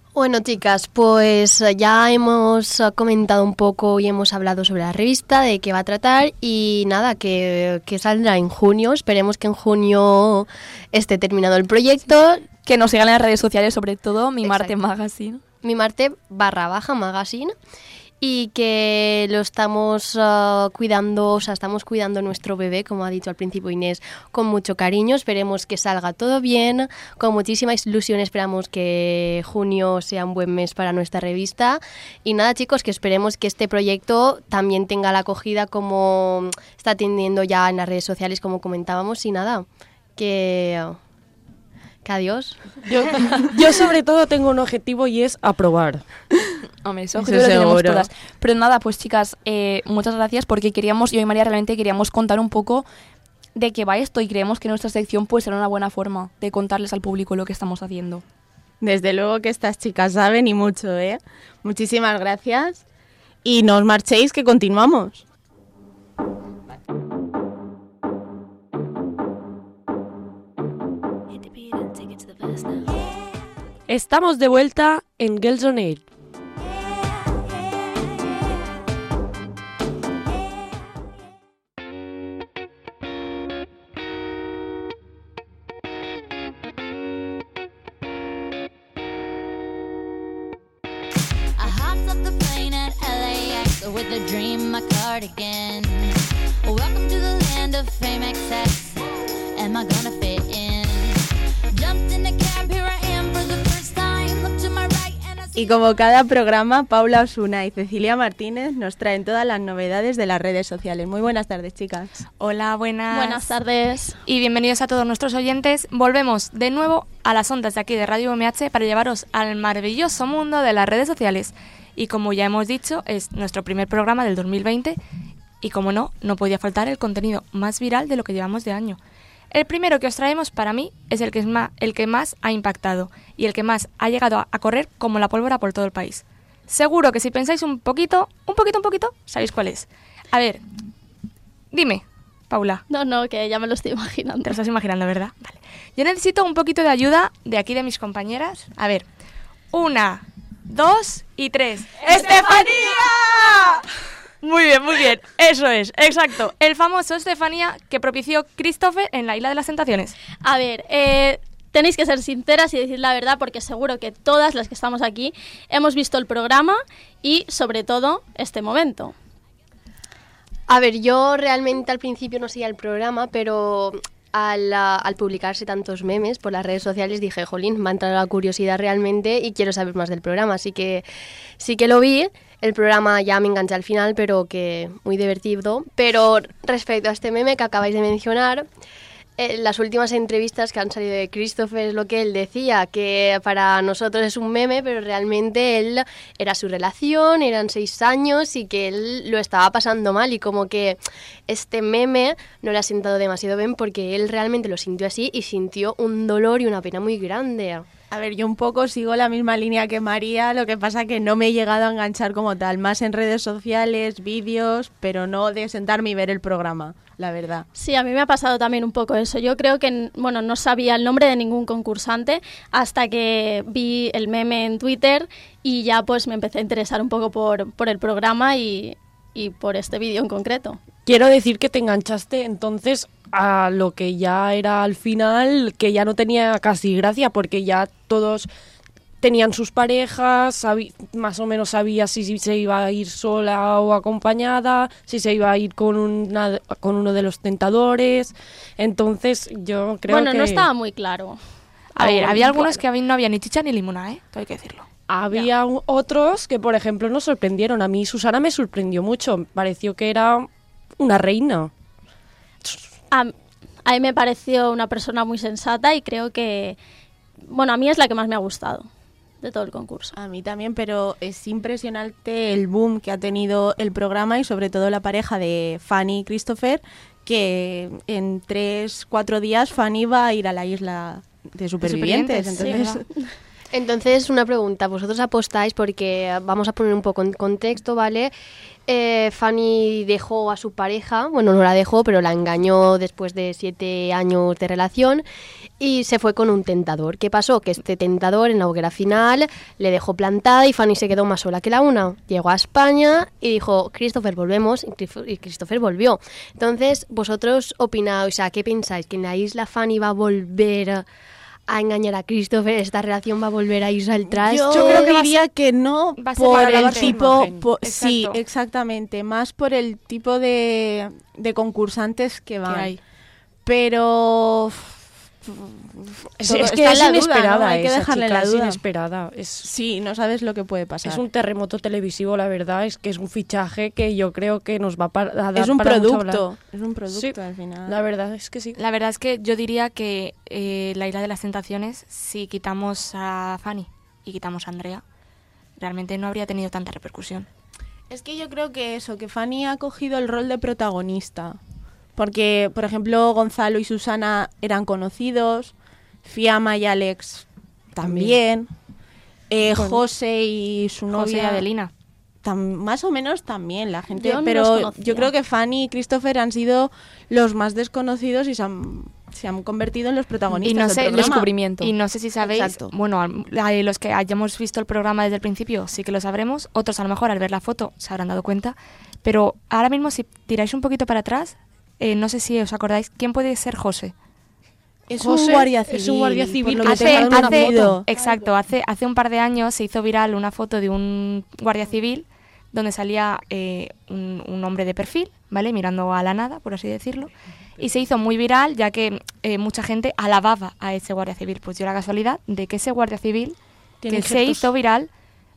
Bueno, chicas, pues ya hemos comentado un poco y hemos hablado sobre la revista, de qué va a tratar y nada, que saldrá en junio. Esperemos que en junio esté terminado el proyecto. Que nos sigan en las redes sociales, sobre todo Mimarte Magazine. Mimarte_magazine. Y que lo estamos cuidando, o sea, estamos cuidando nuestro bebé, como ha dicho al principio Inés, con mucho cariño. Esperemos que salga todo bien, con muchísima ilusión. Esperamos que junio sea un buen mes para nuestra revista. Y nada, chicos, que esperemos que este proyecto también tenga la acogida como está teniendo ya en las redes sociales, como comentábamos. Y nada, que adiós. Yo sobre todo tengo un objetivo y es aprobar. Hombre, eso lo tenemos todas. Pero nada, pues chicas, muchas gracias porque yo y María realmente queríamos contar un poco de qué va esto y creemos que nuestra sección puede ser una buena forma de contarles al público lo que estamos haciendo. Desde luego que estas chicas saben y mucho, ¿eh? Muchísimas gracias. Y no os marchéis, que continuamos. Estamos de vuelta en Girls on Air. With a dream, my cardigan. Welcome to the land of fame excess. Am I gonna fit in? Jumped in a cab, here I am for the first time. Look to my right and I see. Y como cada programa, Paula Osuna y Cecilia Martínez nos traen todas las novedades de las redes sociales. Muy buenas tardes, chicas. Hola, buenas. Buenas tardes. Y bienvenidos a todos nuestros oyentes. Volvemos de nuevo a las ondas de aquí de Radio UMH para llevaros al maravilloso mundo de las redes sociales. Y como ya hemos dicho, es nuestro primer programa del 2020 y como no podía faltar el contenido más viral de lo que llevamos de año. El primero que os traemos para mí es el que más ha impactado y el que más ha llegado a correr como la pólvora por todo el país. Seguro que si pensáis un poquito, sabéis cuál es. A ver, dime, Paula. No, que ya me lo estoy imaginando. Te lo estás imaginando, ¿verdad? Vale. Yo necesito un poquito de ayuda de aquí de mis compañeras. A ver, 1, 2 y 3. ¡Estefanía! Muy bien, eso es, exacto. El famoso Estefanía que propició Christopher en la Isla de las Tentaciones. A ver, tenéis que ser sinceras y decir la verdad porque seguro que todas las que estamos aquí hemos visto el programa y sobre todo este momento. A ver, yo realmente al principio no seguía el programa, pero al publicarse tantos memes por las redes sociales dije, jolín, me ha entrado la curiosidad realmente y quiero saber más del programa, así que sí que lo vi. El programa ya me enganché al final, pero que muy divertido. Pero respecto a este meme que acabáis de mencionar, las últimas entrevistas que han salido de Christopher es lo que él decía, que para nosotros es un meme, pero realmente él era su relación, eran 6 años y que él lo estaba pasando mal y como que este meme no le ha sentado demasiado bien porque él realmente lo sintió así y sintió un dolor y una pena muy grande. A ver, yo un poco sigo la misma línea que María, lo que pasa que no me he llegado a enganchar como tal, más en redes sociales, vídeos, pero no de sentarme y ver el programa, la verdad. Sí, a mí me ha pasado también un poco eso. Yo creo que, no sabía el nombre de ningún concursante hasta que vi el meme en Twitter y ya pues me empecé a interesar un poco por el programa y por este vídeo en concreto. Quiero decir que te enganchaste entonces a lo que ya era al final, que ya no tenía casi gracia, porque ya todos tenían sus parejas, más o menos sabía si se iba a ir sola o acompañada, si se iba a ir con uno de los tentadores. Entonces yo creo que... no estaba muy claro. A ver, había algunos que no había ni chicha ni limonada, todo hay que decirlo. Había otros que, por ejemplo, nos sorprendieron. A mí Susana me sorprendió mucho. Pareció que era una reina. A mí me pareció una persona muy sensata y creo que, a mí es la que más me ha gustado de todo el concurso. A mí también, pero es impresionante el boom que ha tenido el programa y sobre todo la pareja de Fanny y Christopher, que en 3-4 días Fanny va a ir a la isla de supervivientes. Entonces, sí, Entonces, una pregunta. Vosotros apostáis porque vamos a poner un poco en contexto, ¿vale? Fanny dejó a su pareja, bueno, no la dejó, pero la engañó después de 7 años de relación y se fue con un tentador. ¿Qué pasó? Que este tentador en la hoguera final le dejó plantada y Fanny se quedó más sola que la una. Llegó a España y dijo, Christopher, volvemos, y Christopher volvió. Entonces, vosotros opináis, o sea, ¿qué pensáis? ¿Que en la isla Fanny va a volver a engañar a Christopher? ¿Esta relación va a volver a irse al traste? Yo creo que diría que no, va a ser por para el lavarse tipo... imagen. sí, Exacto. exactamente. Más por el tipo de concursantes que van. hay. Pero... Es todo que está es en la duda, inesperada, ¿no? Hay que esa dejarle chica, la es duda. inesperada. Sí, no sabes lo que puede pasar. Es un terremoto televisivo, la verdad, es que es un fichaje que yo creo que nos va a dar Es un para mucho producto, hablar. es un producto Sí, al final. la verdad es que sí. La verdad es que yo diría que la Isla de las Tentaciones, si quitamos a Fanny y quitamos a Andrea, realmente no habría tenido tanta repercusión. Es que yo creo que eso, que Fanny ha cogido el rol de protagonista. Porque, por ejemplo, Gonzalo y Susana eran conocidos, Fiamma y Alex también, José y su novia... José y Adelina. Más o menos también la gente, Yo no los pero conocía. yo creo que Fanny y Christopher han sido los más desconocidos y se han convertido en los protagonistas Y no del sé, programa. descubrimiento. Y no sé si sabéis, Exacto. bueno, los que hayamos visto el programa desde el principio sí que lo sabremos, otros a lo mejor al ver la foto se habrán dado cuenta, pero ahora mismo si tiráis un poquito para atrás, no sé si os acordáis, ¿quién puede ser José? Es José un guardia civil. es un guardia civil por que lo te que manda una foto. Exacto, hace un par de años se hizo viral una foto de un guardia civil donde salía un hombre de perfil, ¿vale? Mirando a la nada, por así decirlo. Y se hizo muy viral ya que mucha gente alababa a ese guardia civil. Pues dio la casualidad de que ese guardia civil Tiene que se injertos. hizo viral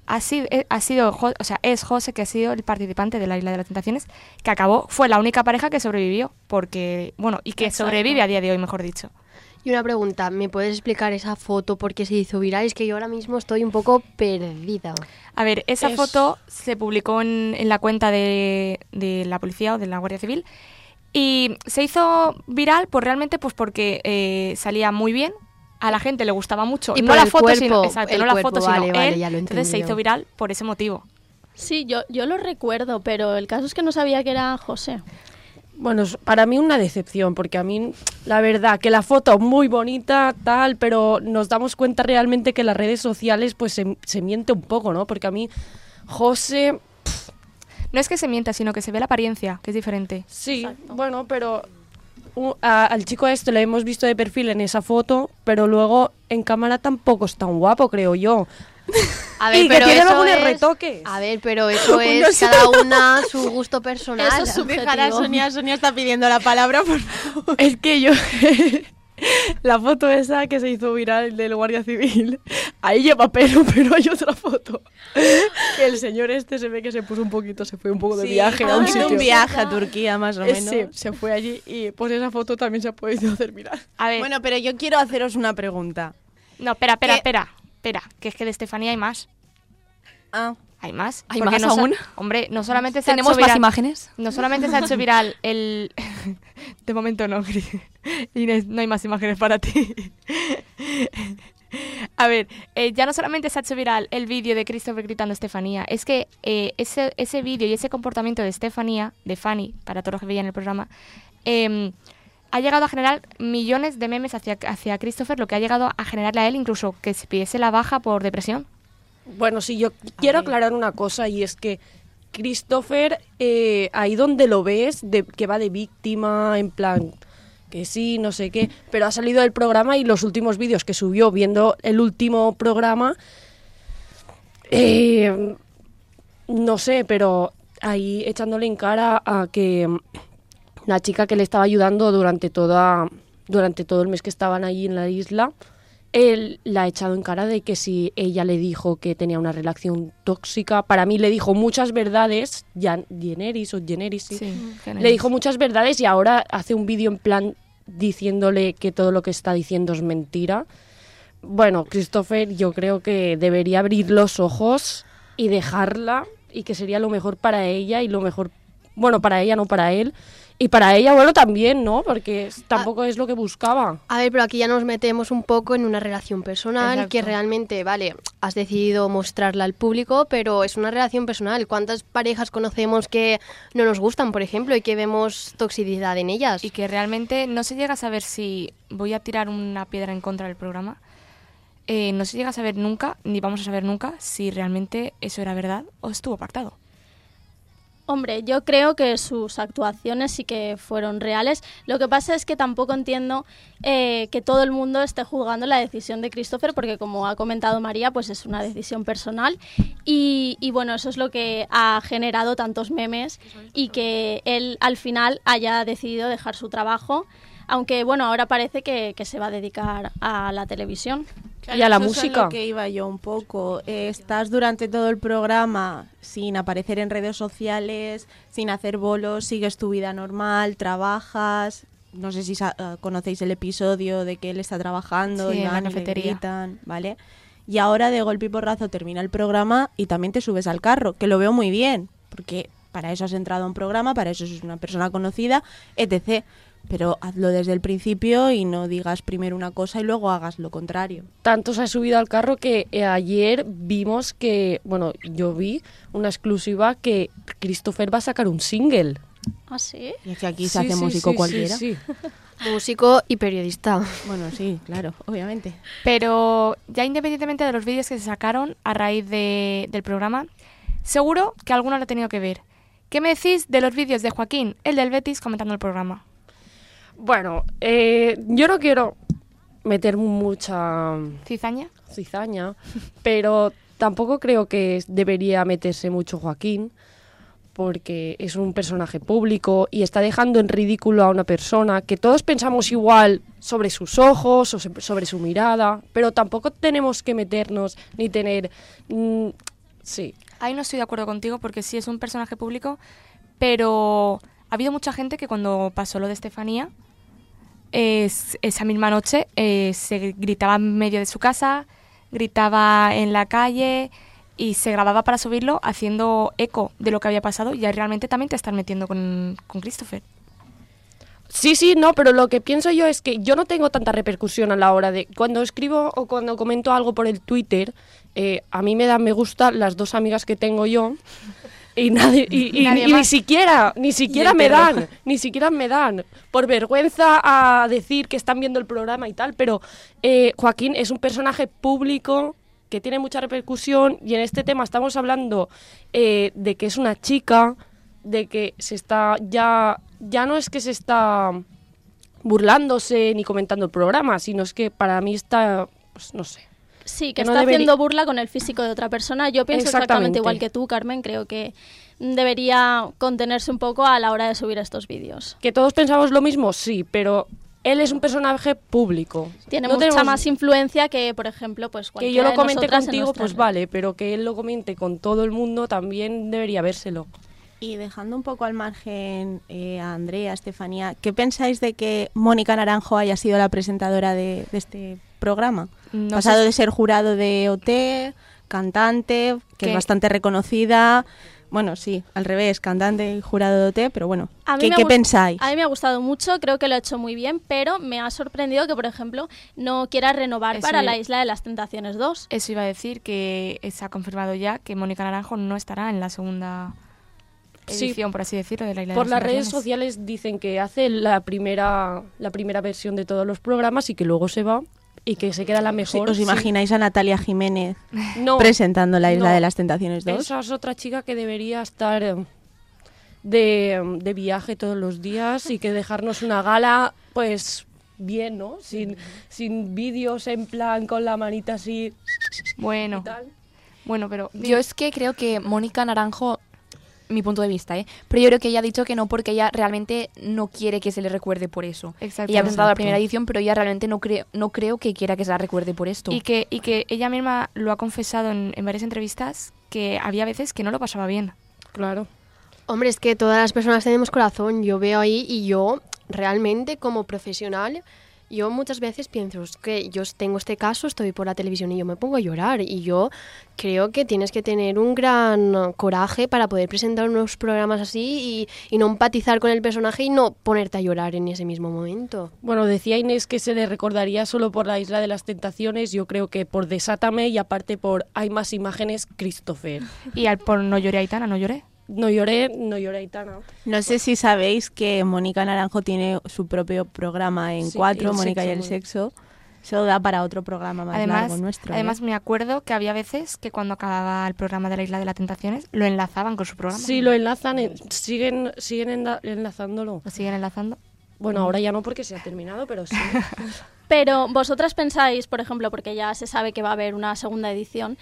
es José, que ha sido el participante de la Isla de las Tentaciones, que acabó, fue la única pareja que sobrevivió, porque, bueno, y que Exacto. sobrevive a día de hoy, mejor dicho. Y una pregunta, ¿me puedes explicar esa foto por qué se hizo viral? Es que yo ahora mismo estoy un poco perdida. A ver, esa foto se publicó en la cuenta de la policía o de la Guardia Civil y se hizo viral pues realmente pues porque salía muy bien, a la gente le gustaba mucho, Y no por la el foto, cuerpo, sino, exacto, el no la cuerpo, foto, sino vale, vale, él, ya lo he entonces se entendido. hizo viral por ese motivo. Sí, yo lo recuerdo, pero el caso es que no sabía que era José. Bueno, para mí una decepción, porque a mí, la verdad, que la foto muy bonita, tal, pero nos damos cuenta realmente que en las redes sociales pues se miente un poco, ¿no? Porque a mí, José... No es que se mienta, sino que se ve la apariencia, que es diferente. Sí, bueno, pero al chico este lo hemos visto de perfil en esa foto, pero luego en cámara tampoco es tan guapo, creo yo. A ver, Y que pero tiene eso algunos es... retoques. A ver, pero eso No es sé. cada una su gusto personal. Eso es Dejar a Sonia está pidiendo la palabra, por favor. Es que yo... La foto esa que se hizo viral del guardia civil, ahí lleva pelo, pero hay otra foto. Que el señor este se ve que se puso un poquito, se fue un poco de viaje a un hizo sitio. un viaje a Turquía, más o menos. Sí, se fue allí y pues esa foto también se ha podido hacer viral. A ver, Bueno, pero yo quiero haceros una pregunta. no, espera, ¿qué? que es que de Estefanía hay más. Ah, Hay más. ¿Hay Porque más no aún? Hombre, no solamente se ha ¿Tenemos hecho más viral, imágenes? no solamente se ha hecho viral el... De momento no, Inés, no hay más imágenes para ti. A ver, ya no solamente se ha hecho viral el vídeo de Christopher gritando Estefanía, es que ese vídeo y ese comportamiento de Estefanía, de Fanny, para todos los que veían el programa, ha llegado a generar millones de memes hacia Christopher, lo que ha llegado a generarle a él incluso que se pidiese la baja por depresión. Bueno, sí, yo quiero aclarar una cosa y es que Christopher, ahí donde lo ves, que va de víctima, en plan, que sí, no sé qué, pero ha salido del programa y los últimos vídeos que subió viendo el último programa, no sé, pero ahí echándole en cara a que la chica que le estaba ayudando durante todo el mes que estaban allí en la isla, él la ha echado en cara de que si ella le dijo que tenía una relación tóxica, para mí le dijo muchas verdades, Generis, sí. Le dijo muchas verdades y ahora hace un vídeo en plan diciéndole que todo lo que está diciendo es mentira. Bueno, Christopher, yo creo que debería abrir los ojos y dejarla, y que sería lo mejor para ella y lo mejor, bueno, para ella, no para él, Y para ella, bueno, también, ¿no? Porque tampoco es lo que buscaba. A ver, pero aquí ya nos metemos un poco en una relación personal. Exacto. Que realmente, vale, has decidido mostrarla al público, pero es una relación personal. ¿Cuántas parejas conocemos que no nos gustan, por ejemplo, y que vemos toxicidad en ellas? Y que realmente no se llega a saber si voy a tirar una piedra en contra del programa. No se llega a saber nunca, ni vamos a saber nunca, si realmente eso era verdad o estuvo pactado. Hombre, yo creo que sus actuaciones sí que fueron reales. Lo que pasa es que tampoco entiendo que todo el mundo esté juzgando la decisión de Christopher, porque como ha comentado María, pues es una decisión personal. Y bueno, eso es lo que ha generado tantos memes y que él al final haya decidido dejar su trabajo. Aunque bueno, ahora parece que se va a dedicar a la televisión. Y a la Eso música. Es a lo que iba yo un poco. Estás durante todo el programa sin aparecer en redes sociales, sin hacer bolos, sigues tu vida normal, trabajas. No sé si conocéis el episodio de que él está trabajando Sí, y en la van y le cafetería. gritan, ¿vale? Y ahora de golpe y porrazo termina el programa y también te subes al carro, que lo veo muy bien, porque para eso has entrado a un programa, para eso es una persona conocida, etc. Pero hazlo desde el principio y no digas primero una cosa y luego hagas lo contrario. Tanto se ha subido al carro que ayer vimos que, bueno, yo vi una exclusiva que Christopher va a sacar un single. ¿Ah, sí? Y es que aquí se hace músico cualquiera. Sí. Músico y periodista. Bueno, sí, claro, obviamente. Pero ya independientemente de los vídeos que se sacaron a raíz del programa, seguro que alguno lo ha tenido que ver. ¿Qué me decís de los vídeos de Joaquín, el del Betis, comentando el programa? Bueno, yo no quiero meter mucha cizaña, pero tampoco creo que debería meterse mucho Joaquín, porque es un personaje público y está dejando en ridículo a una persona que todos pensamos igual sobre sus ojos o sobre su mirada, pero tampoco tenemos que meternos ni tener... sí. Ahí no estoy de acuerdo contigo porque sí es un personaje público, pero ha habido mucha gente que cuando pasó lo de Estefanía, esa misma noche se gritaba en medio de su casa, gritaba en la calle y se grababa para subirlo haciendo eco de lo que había pasado y ahí realmente también te están metiendo con Christopher. Sí, no, pero lo que pienso yo es que yo no tengo tanta repercusión a la hora de... Cuando escribo o cuando comento algo por el Twitter, a mí me dan me gusta las 2 amigas que tengo yo y nadie ni siquiera me dan por vergüenza a decir que están viendo el programa y tal, pero Joaquín es un personaje público que tiene mucha repercusión y en este tema estamos hablando de que es una chica, de que se está ya no es que se está burlándose ni comentando el programa, sino es que para mí está, pues no sé. Sí, que está haciendo burla con el físico de otra persona. Yo pienso exactamente igual que tú, Carmen. Creo que debería contenerse un poco a la hora de subir estos vídeos. ¿Que todos pensamos lo mismo? Sí, pero él es un personaje público. Tiene mucha más influencia que, por ejemplo, pues que yo lo comente contigo, pues red. vale, pero que él lo comente con todo el mundo también debería vérselo. Y dejando un poco al margen a Andrea, a Estefanía, ¿qué pensáis de que Mónica Naranjo haya sido la presentadora de este programa? Pasado de ser jurado de OT, cantante, que es bastante reconocida. Bueno, sí, al revés, cantante y jurado de OT, pero bueno, ¿qué pensáis? A mí me ha gustado mucho, creo que lo ha hecho muy bien, pero me ha sorprendido que, por ejemplo, no quiera renovar para la Isla de las Tentaciones 2. Eso iba a decir, que se ha confirmado ya que Mónica Naranjo no estará en la segunda edición, por así decirlo, de la Isla de las Tentaciones. Por las redes sociales dicen que hace la primera versión de todos los programas y que luego se va y que se queda la mejor. ¿Os imagináis a Natalia Jiménez presentando la Isla de las Tentaciones 2? Esa es otra chica que debería estar de viaje todos los días y que dejarnos una gala, pues bien, ¿no? Sin vídeos en plan con la manita así. Bueno, pero yo es que creo que Mónica Naranjo, mi punto de vista, pero yo creo que ella ha dicho que no porque ella realmente no quiere que se le recuerde por eso. Ella ha presentado la primera edición, pero ella realmente no creo que quiera que se la recuerde por esto. Y que ella misma lo ha confesado en varias entrevistas, que había veces que no lo pasaba bien. Claro. Hombre, es que todas las personas tenemos corazón. Yo veo ahí y yo realmente como profesional, yo muchas veces pienso es que yo tengo este caso, estoy por la televisión y yo me pongo a llorar. Y yo creo que tienes que tener un gran coraje para poder presentar unos programas así y no empatizar con el personaje y no ponerte a llorar en ese mismo momento. Bueno, decía Inés que se le recordaría solo por la Isla de las Tentaciones. Yo creo que por Desátame y aparte por Hay más imágenes, Christopher. Y por No lloré, Aitana, no lloré. No lloré, Aitana. No sé si sabéis que Mónica Naranjo tiene su propio programa en Sí, 4, el Mónica y sexo, el bueno. sexo. Eso da para otro programa más largo nuestro. Además me acuerdo que había veces que cuando acababa el programa de la Isla de las Tentaciones lo enlazaban con su programa. Sí, lo enlazan, siguen enlazándolo. ¿Lo siguen enlazando? Bueno, ahora ya no porque se ha terminado, pero sí. Pero vosotras pensáis, por ejemplo, porque ya se sabe que va a haber una segunda edición,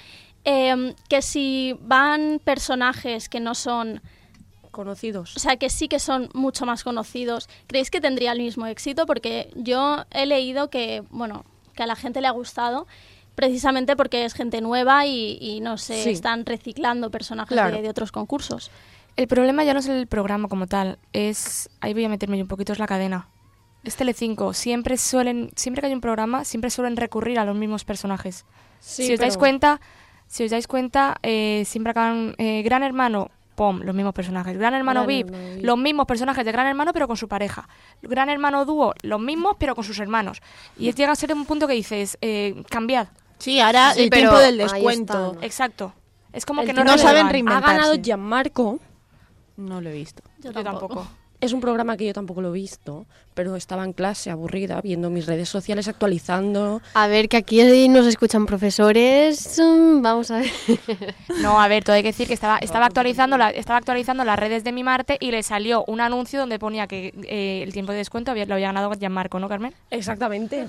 que si van personajes que no son conocidos, o sea, que sí que son mucho más conocidos, ¿creéis que tendría el mismo éxito? Porque yo he leído que, bueno, que a la gente le ha gustado precisamente porque es gente nueva y no sé, Sí. están reciclando personajes Claro. de otros concursos. El problema ya no es el programa como tal, ahí voy a meterme yo un poquito, es la cadena. Es Telecinco, siempre que hay un programa, siempre suelen recurrir a los mismos personajes. Sí, si os dais pero- cuenta, siempre acaban Gran Hermano, ¡pum!, los mismos personajes. Gran Hermano Gran VIP, Hermano VIP. los mismos personajes de Gran Hermano pero con su pareja. Gran Hermano Dúo, los mismos pero con sus hermanos. Y llega a ser un punto que dices, cambiad. Sí, ahora Sí, el pero tiempo del ahí descuento. está. Exacto. Es como El que tipo no saben relevan. reinventarse. Ha ganado Gianmarco. No lo he visto. Yo tampoco. Es un programa que yo tampoco lo he visto, pero estaba en clase aburrida viendo mis redes sociales actualizando. A ver, que aquí nos escuchan profesores. Vamos a ver. No, a ver, todo hay que decir que estaba actualizando las redes de Mi Marte y le salió un anuncio donde ponía que el tiempo de descuento lo había ganado Gianmarco, ¿no, Carmen? Exactamente.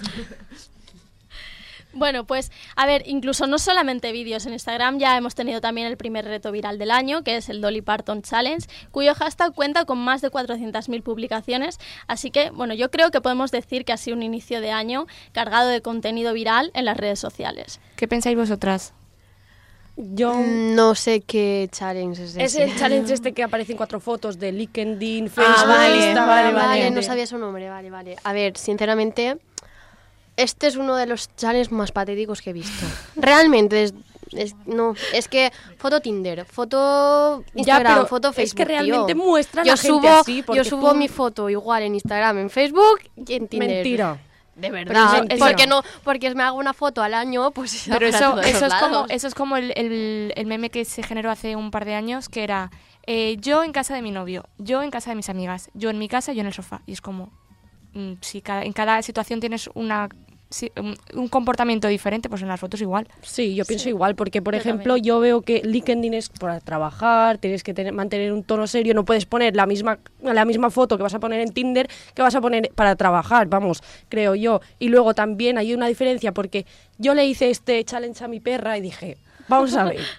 Bueno, pues, a ver, incluso no solamente vídeos en Instagram, ya hemos tenido también el primer reto viral del año, que es el Dolly Parton Challenge, cuyo hashtag cuenta con más de 400.000 publicaciones, así que, bueno, yo creo que podemos decir que ha sido un inicio de año cargado de contenido viral en las redes sociales. ¿Qué pensáis vosotras? Yo no sé qué challenge es ese. Es el challenge este que aparecen 4 fotos de LinkedIn, Facebook, vale, Instagram. vale, no sabía su nombre, vale. A ver, sinceramente, este es uno de los challenges más patéticos que he visto. Realmente, es que foto Tinder, foto Instagram, pero foto es Facebook, que realmente tío. muestra a yo la gente subo, así, porque Yo subo tú- mi foto igual en Instagram, en Facebook y en Tinder. Mentira. De verdad, Pero porque me hago una foto al año, pues Pero para todos los lados. eso es como el meme que se generó hace un par de años, que era yo en casa de mi novio, yo en casa de mis amigas, yo en mi casa, yo en el sofá. Y es como, si en cada situación tienes un comportamiento diferente, pues en las fotos igual. Sí, yo pienso igual, porque por Yo ejemplo también. yo veo que LinkedIn es para trabajar, tienes que mantener un tono serio, no puedes poner la misma foto que vas a poner en Tinder que vas a poner para trabajar, vamos, creo yo. Y luego también hay una diferencia porque yo le hice este challenge a mi perra y dije, vamos a ver.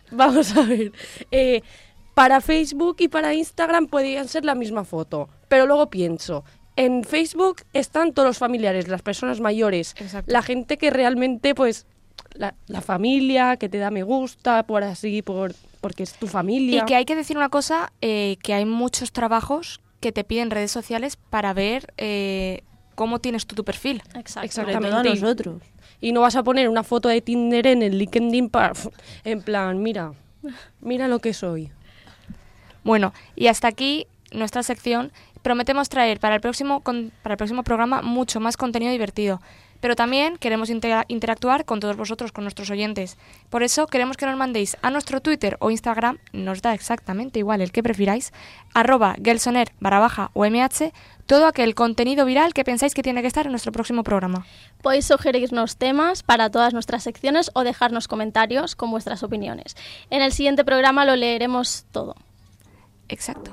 Para Facebook y para Instagram podían ser la misma foto, pero luego pienso, en Facebook están todos los familiares, las personas mayores, Exacto. la gente que realmente, pues, la familia, que te da me gusta, porque es tu familia. Y que hay que decir una cosa, que hay muchos trabajos que te piden redes sociales para ver cómo tienes tú tu perfil. Exactamente. Y no vas a poner una foto de Tinder en el LinkedIn en plan, mira lo que soy. Bueno, y hasta aquí nuestra sección. Prometemos traer para el próximo programa mucho más contenido divertido. Pero también queremos interactuar con todos vosotros, con nuestros oyentes. Por eso queremos que nos mandéis a nuestro Twitter o Instagram, nos da exactamente igual el que prefiráis, @gelsoner_OMH, todo aquel contenido viral que pensáis que tiene que estar en nuestro próximo programa. Podéis sugerirnos temas para todas nuestras secciones o dejarnos comentarios con vuestras opiniones. En el siguiente programa lo leeremos todo. Exacto.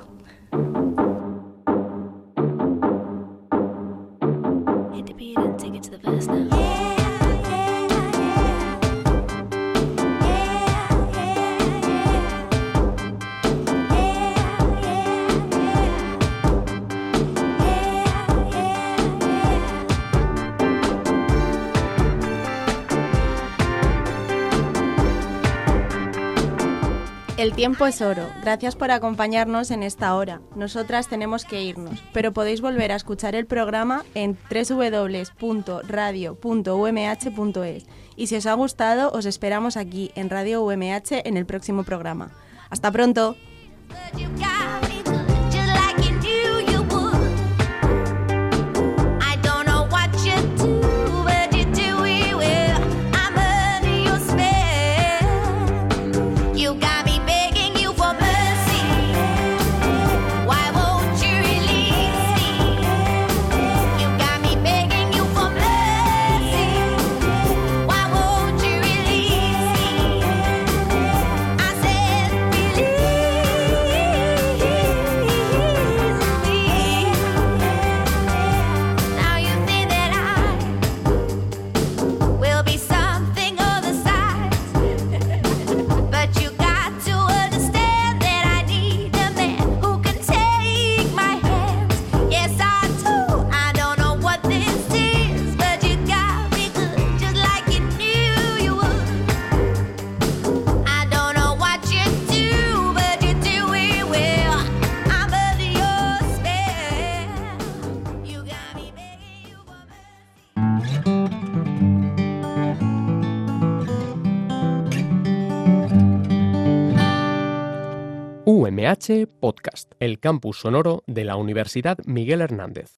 El tiempo es oro. Gracias por acompañarnos en esta hora. Nosotras tenemos que irnos, pero podéis volver a escuchar el programa en www.radio.umh.es. Y si os ha gustado, os esperamos aquí en Radio UMH en el próximo programa. ¡Hasta pronto! UMH Podcast, el campus sonoro de la Universidad Miguel Hernández.